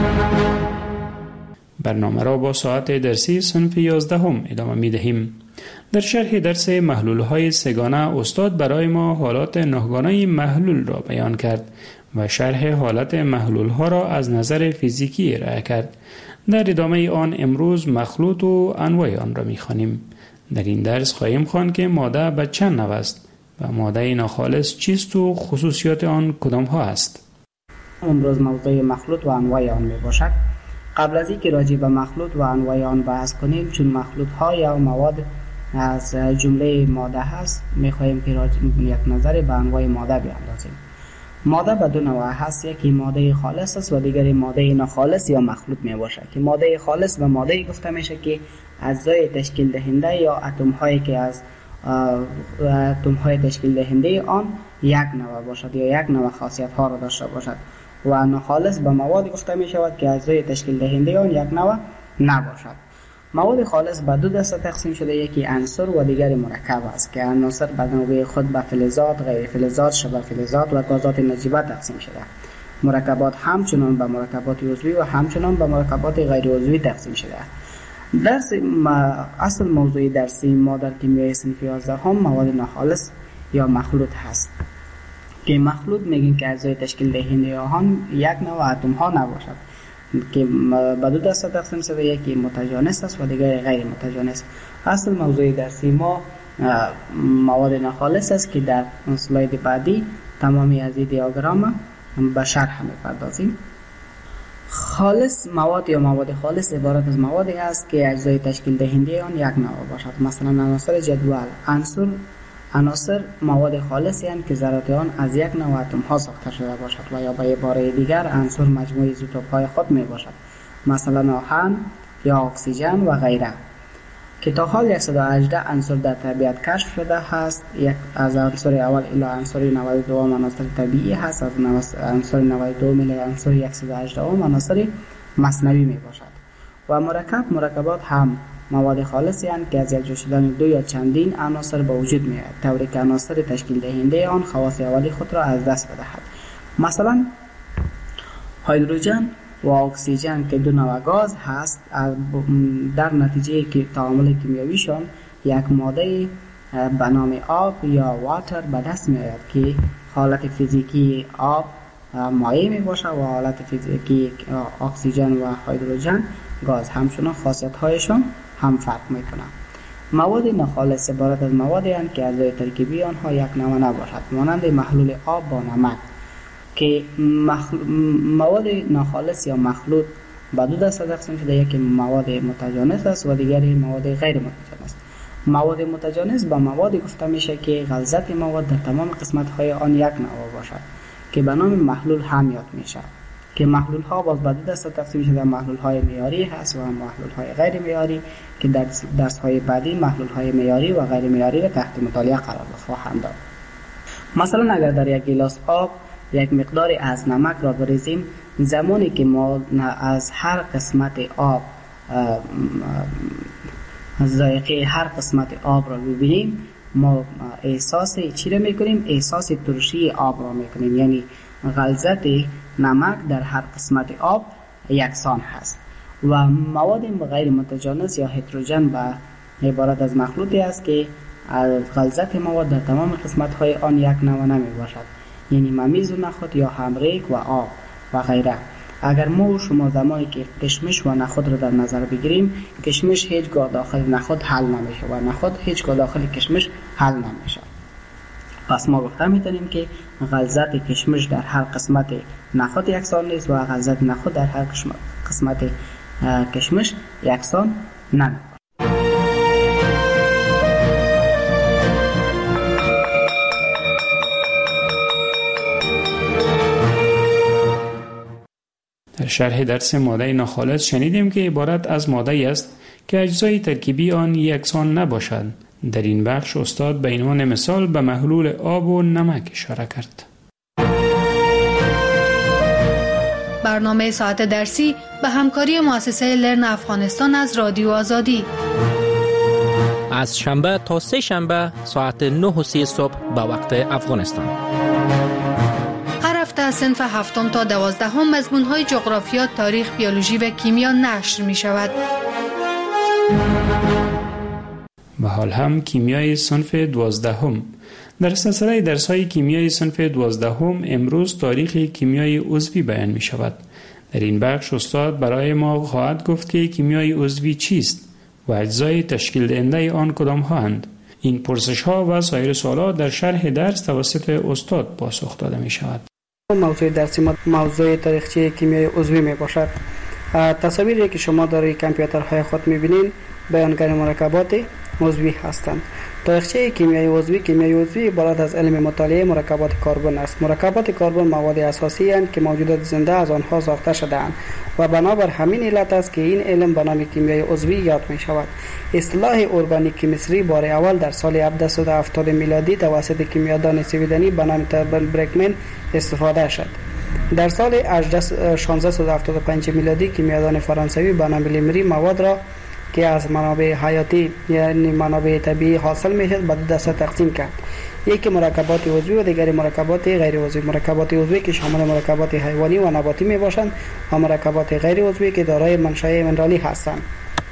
برنامه را با ساعت درسی صنف یازده هم ادامه می دهیم. در شرح درس محلول های سگانه استاد برای ما حالات نهگانه محلول را بیان کرد و شرح حالت محلول ها را از نظر فیزیکی ارائه کرد. در ادامه آن امروز مخلوط و انواع آن را می خوانیم. در این درس خواهیم خواند که ماده به چند نوع است و ماده ناخالص چیست و خصوصیات آن کدام ها است. امروز موضوع مخلوط و انواع آن می باشد. قبل از اینکه راجع به مخلوط و انواع آن بحث کنیم، چون مخلوط ها یا مواد از جمله ماده هست، می خواهیم که راجع یک نظر به انواع ماده بیاندازیم. ماده به دو نوع هست، یکی ماده خالص است و دیگری ماده ناخالص یا مخلوط می باشد. که ماده خالص به ماده گفته میشه که اجزای تشکیل دهنده یا اتم هایی که از اتم های تشکیل دهنده آن یک نوع باشد یا یک نوع خاصیت ها را داشته باشد. و ناخالص به مواد گفته می شود که اجزای تشکیل دهنده آن یک نوع نباشد. مواد خالص به دو دسته تقسیم شده، یکی عنصر و دیگری مرکب است که عناصر به نوبه خود به فلزات، غیر فلزات، شبه فلزات و گازات نجیبه تقسیم شده. مرکبات همچنان به مرکبات عضوی و همچنان به مرکبات غیر عضوی تقسیم شده. درس اصل موضوع درسی ما در کیمیای صنف یازده هم مواد ناخالص یا مخلوط هست. که مخلوط میگیم که اجزای تشکیل دهنده آن یک نوع اتم ها نباشد، که به دو دسته تقسیم شده، یکی متجانس است و دیگری غیر متجانس. اصل موضوع درسی ما مواد ناخالص است که در اسلاید بعدی تمامی از این دیاگرام به شرح میپردازیم. خالص مواد یا مواد خالص عبارت از موادی است که اجزای تشکیل دهنده آن یک نوع باشد. مثلا عناصر جدول، عنصر عناصر مواد خالصی هستند که ذرات آن از یک نوع اتم ها ساخته شده باشد و یا به عباره دیگر عنصر مجموعه ایزوتوپ های خود می باشد، مثلا آهن یا اکسیژن و غیره. که تا حال صد و هجده عنصر در طبیعت کشف شده است. یک از عنصر اول الی عنصر نود و دو عناصر طبیعی هست، از عنصر نود و دو الی عنصر صد و هجده عناصر مصنوعی می باشد. و مرکب مرکبات هم مواد خالصی هستند که از یک جا شدن دو یا چندین عناصر به وجود می آید، طوری که عناصر تشکیل دهنده آن خواص اولی خود را از دست بدهد. مثلا هیدروژن و اکسیژن که دو نوع گاز هست، در نتیجه که تعامل کیمیاییشان یک ماده به نام آب یا واتر به دست می آید که حالت فیزیکی آب مایع می باشد و حالت فیزیکی اکسیژن و هیدروژن گاز. همچنان خاصیت هایشان هم فرق می کنند. مواد ناخالص عبارت از موادی هستند که اجزای ترکیبی آنها یک نوع نباشد، مانند محلول آب با نمک. که مخل... مواد ناخالص یا مخلوط به دو دسته تقسیم شده، یکی مواد متجانس است و دیگری مواد غیر متجانس. مواد متجانس به موادی گفته میشه که غلظت مواد در تمام قسمت های آن یک نوع باشد که به نام محلول هم یاد میشه. که محلول ها باز به دو دسته تقسیم شده، محلول های معیاری هست و محلول های غیر معیاری که در درس های بعدی محلول های معیاری و غیر معیاری را تحت مطالعه قرار خواهند داد. مثلا اگر در یک گیلاس آب یک مقداری از نمک را بریزیم، زمانی که ما از هر قسمت آب ذائقه هر قسمت آب را ببینیم، ما احساس چی را میکنیم؟ احساس ترشی آب را میکنیم. یعنی غلظت نمک در هر قسمت آب یکسان هست. و مواد غیر متجانس یا هتروژن به عبارت از مخلوطی است که غلظت مواد در تمام قسمت های آن یک نوع نمی باشد، یعنی ممیز و نخود یا همریک و آب و غیره. اگر ما و شما زمانی که کشمش و نخود را در نظر بگیریم، کشمش هیچگاه داخل نخود حل نمیشه و نخود هیچگاه داخل کشمش حل نمیشه. پس ما گفته میتونیم که غلظت کشمش در هر قسمت نخود یکسان نیست و غلظت نخود در هر قسمت کشمش یکسان نه. در شرح درس ماده ناخالص شنیدیم که عبارت از ماده است که اجزای ترکیبی آن یکسان نباشد. در این بخش استاد به عنوان مثال به محلول آب و نمک اشاره کرد. برنامه ساعت درسی به همکاری مؤسسه لرن افغانستان از رادیو آزادی. از شنبه تا سه شنبه ساعت نه و سی صبح به وقت افغانستان. هر هفته از صنف هفتم تا دوازدهم مضمون‌های جغرافیا، تاریخ، بیولوژی و کیمیا نشر می شود. و حال هم کیمیای صنف دوازدهم. در سلسله درس‌های کیمیای صنف دوازدهم امروز تاریخ کیمیای عضوی بیان می شود. در این بخش استاد برای ما خواهد گفت که کیمیای عضوی چیست و اجزای تشکیل دهنده آن کدام هستند. این پرسش ها و سایر سوالات در شرح درس توسط استاد پاسخ داده می شود. موضوع درسی ما موضوع تاریخچه کیمیای عضوی می باشد. تصاویری که شما در کامپیوترهای خود می بینید بیانگر مرکبات عضوی هستند. تاریخچه کیمیای عضوی کیمیای عضوی عبارت از علم مطالعه مرکبات کربن است. مرکبات کربن مواد اساسی اند که موجودات زنده از آنها ساخته شده‌اند و بنابر همین علت است که این علم به نام کیمیای عضوی یاد می شود. اصطلاح ارگانیک مصری بار اول در سال هفتصد و هفتاد میلادی توسط کیمیادان سویدنی به نام تربن برکمن استفاده شد. در سال شانزده و هفتاد و پنج میلادی کیمیادان فرانسوی به نام لیمری مواد را که از منابع حیاتی یعنی منابع طبیعی حاصل میشد به دو دسته تقسیم کرد. یکی مرکبات عضوی و دیگری مرکبات غیر عضوی. مرکبات عضوی که شامل مرکبات حیوانی و نباتی می باشند و مرکبات غیر عضوی که دارای منشأ منرالی هستند.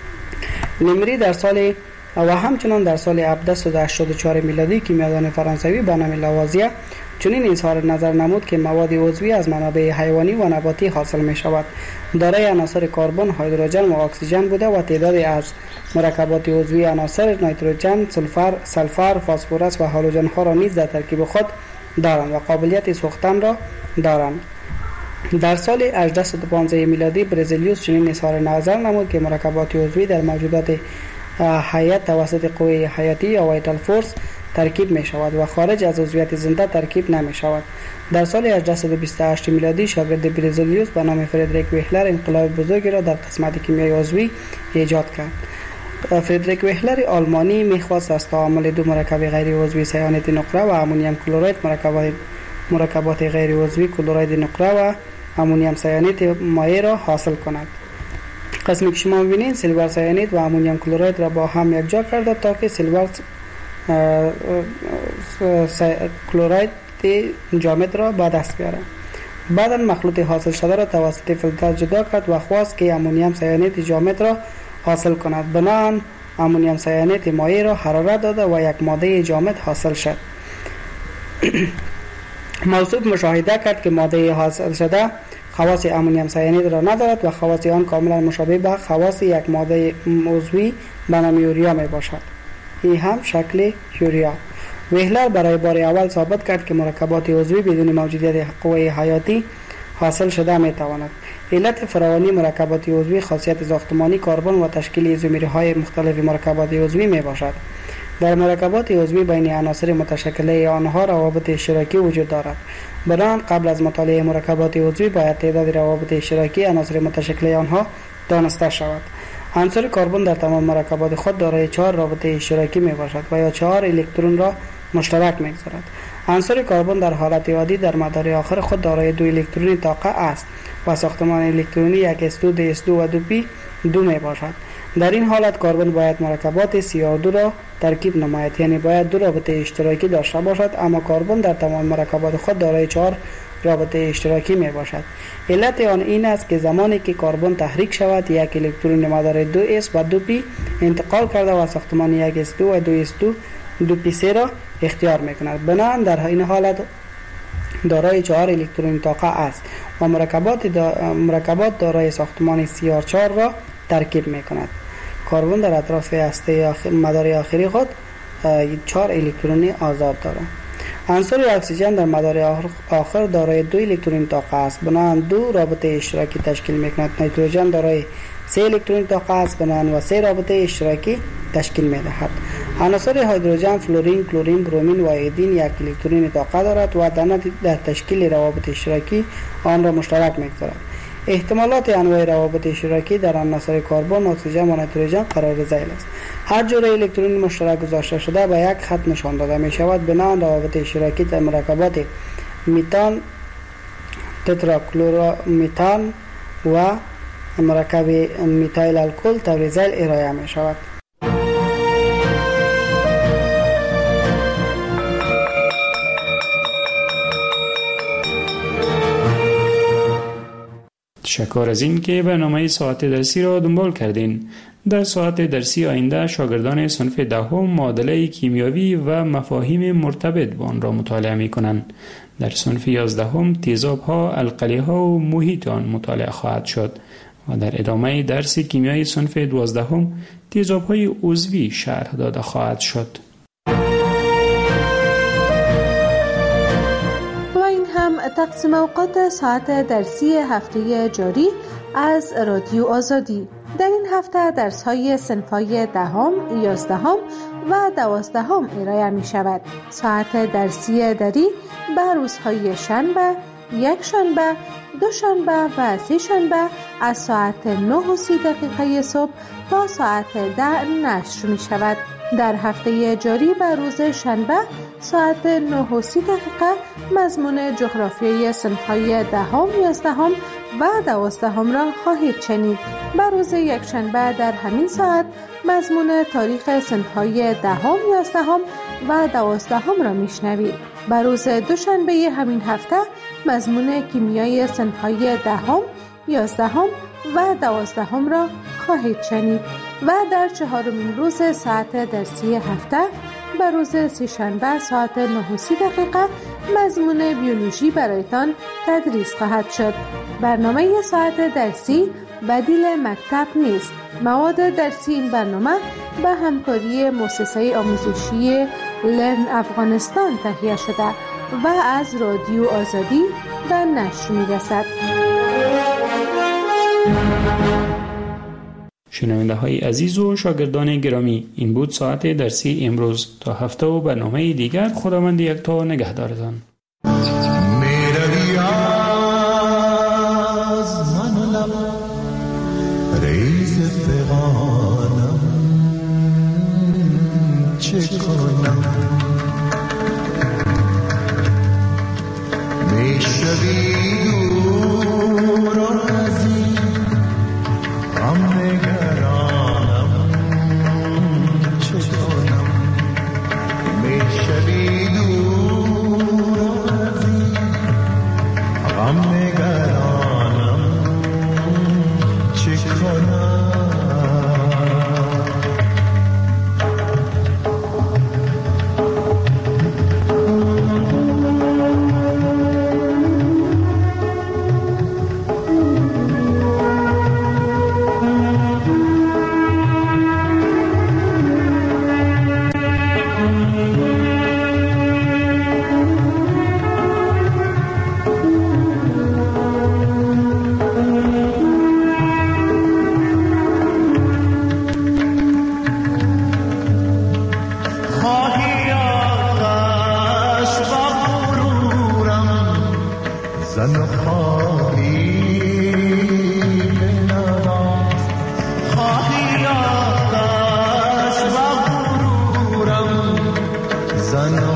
لیمری در سال و همچنان در سال هفتصد و هشتاد و چهار میلادی کیمیادان فرانسوی به نام لاوازیه چنین اظهار نظر نمود که مواد عضوی از منابع حیوانی و نباتی حاصل می شود. دارای عناصر کربن، هیدروژن و اکسیژن بوده و تعدادی از مرکبات عضوی عناصر نیتروژن، سولفر، سلفر، فسفرس و هالوژن ها را نیز در ترکیب خود دارند و قابلیت سوختن را دارند. در سال هجده و پانزده میلادی برزیلیوس چنین اظهار نظر نمود که مرکبات عضوی در موجودات حیات توسط قوه حیاتی یا وایتال فورس ترکیب می شود و خارج از عضویت زنده ترکیب نمی شود. در سال هجده و بیست و هشت میلادی شاگرد برزیلیوس به نام فردریک وهلر انقلاب بزرگی را در قسمت کیمیای عضوی ایجاد کرد. فردریک وهلر آلمانی می‌خواست از تعامل دو مرکب غیر عضوی سیانید نقره و امونیم کلراید مرکبات مرکبات غیر عضوی کلراید نقره و امونیم سیانید مایع را حاصل کند. قسمی که شما می‌بینید سیلور سیانید و امونیم کلراید را با هم یکجا کرده تا که سیلور کلراید جامد را به دست بیارند. بعدا مخلوط حاصل شده را توسط فیلتر جدا کرد و خواست که امونیم سیانید جامد را حاصل کند. بنابراین امونیم سیانید مایع را حرارت داده و یک ماده جامد حاصل شد. موصوف مشاهده کرد که ماده حاصل شده خواص امونیم سیانید را ندارد و خواص آن کاملا مشابه به خواص یک ماده عضوی به نام یوریا می باشد. این هم شکل یوریا. وهلر برای بار اول ثابت کرد که مرکبات عضوی بدون موجودیت قوه حیاتی حاصل شده می تواند. علت فراوانی مرکبات عضوی خاصیت ساختمانی کربن و تشکیل ایزومرهای مختلف مرکبات عضوی می باشد. در مرکبات عضوی بین عناصر متشکله آنها روابط اشتراکی وجود دارد. بنابراین قبل از مطالعه مرکبات عضوی باید تعداد روابط اشتراکی عناصر متشکله آنها دانسته شود. عنصر کربن در تمام مرکبات خود دارای چهار رابطه اشتراکی می باشد و یا چهار الکترون را مشترک می‌گذارد. عنصر کربن در حالت عادی در مدار آخر خود دارای دو الکترونی طاقه است و ساختمان الکترونی یک اس دو، دی اس دو و دو پی دو می باشد. در این حالت کربن باید مرکبات سی او دو را ترکیب نماید، یعنی باید دو رابطه اشتراکی داشته باشد، اما کربن در تمام مرکبات خود دارای چهار رابطه اشتراکی می باشد. علت آن این است که زمانی که کربن تحریک شود یک الکترون مدار دو اس و دو پی انتقال کرده و ساختمان یک اس دو و دو اس دو دو پی سه را اختیار می کند. بنابراین در این حالت دارای چهار الکترون طاقه است و مرکبات دا مرکبات دارای ساختمان سی آر چهار را ترکیب می کند. کربن در اطراف هسته آخر مدار آخری خود چهار الکترون آزاد دارد. عنصر اکسیژن در مدار آخر دارای دو الکترون طاقه است، بنابراین دو رابطه اشتراکی تشکیل میکند. نیتروژن دارای سه الکترون طاقه است، بنابراین و سه رابطه اشتراکی تشکیل میدهد. عناصر هیدروژن فلورین، کلورین، برومین و ایودین یک الکترون طاقه دارد و در تشکیل روابط اشتراکی آن را مشترک میگذارد. احتمالات انواع روابط اشتراکی در عناصر کربن، اکسیژن و نیتروژن قرار ذیل است. هر جور الکترون مشترک گذاشته شده به یک خط نشان داده می شود. بنابراین روابط اشتراکی در مرکبات میتان، تتراکلورومیتان و مرکب میتایل الکل طور ذیل ارائه می شود. تشکر از این که برنامه ساعت درسی را دنبال کردین. در ساعت درسی آینده شاگردان صنف دهم معادله کیمیاوی و مفاهیم مرتبط با آن را مطالعه می کنند. در صنف یازدهم تیزاب ها، القلی ها و محیط آن مطالعه خواهد شد و در ادامه درس کیمیای صنف دوازدهم تیزاب های عضوی شرح داده خواهد شد. تقسیم اوقات ساعت درسی هفته جاری از رادیو آزادی. در این هفته درس های صنف‌های دهم، یازدهم و دوازدهم ارائه می شود. ساعت درسی دری به روزهای شنبه، یک شنبه، دو شنبه و سه شنبه از ساعت نه و سی دقیقه صبح تا ساعت ده نشر می شود. در هفته جاری به روز شنبه ساعت نه و سی دقیقه مضمون جغرافیای صنف‌های دهم، یازدهم و دوازدهم را خواهید شنید. به روز یکشنبه در همین ساعت مضمون تاریخ صنف‌های دهم، یازدهم و دوازدهم را میشنوید. به روز دوشنبه همین هفته مضمون کیمیای صنف‌های دهم، یازدهم و دوازدهم را خواهید شنید و در چهارمین روز ساعت درسی هفته به روز سه‌شنبه ساعت نه و سی دقیقه مضمون بیولوژی برایتان تدریس خواهد شد. برنامه ساعت درسی بدیل مکتب نیست. مواد درسی این برنامه به همکاری مؤسسه آموزشی لرن افغانستان تهیه شده و از رادیو آزادی به نشر می‌رسد. شنونده های عزیز و شاگردان گرامی، این بود ساعت درسی امروز. تا هفته و برنامه دیگر خداوند یکتا نگهدارتان. Sun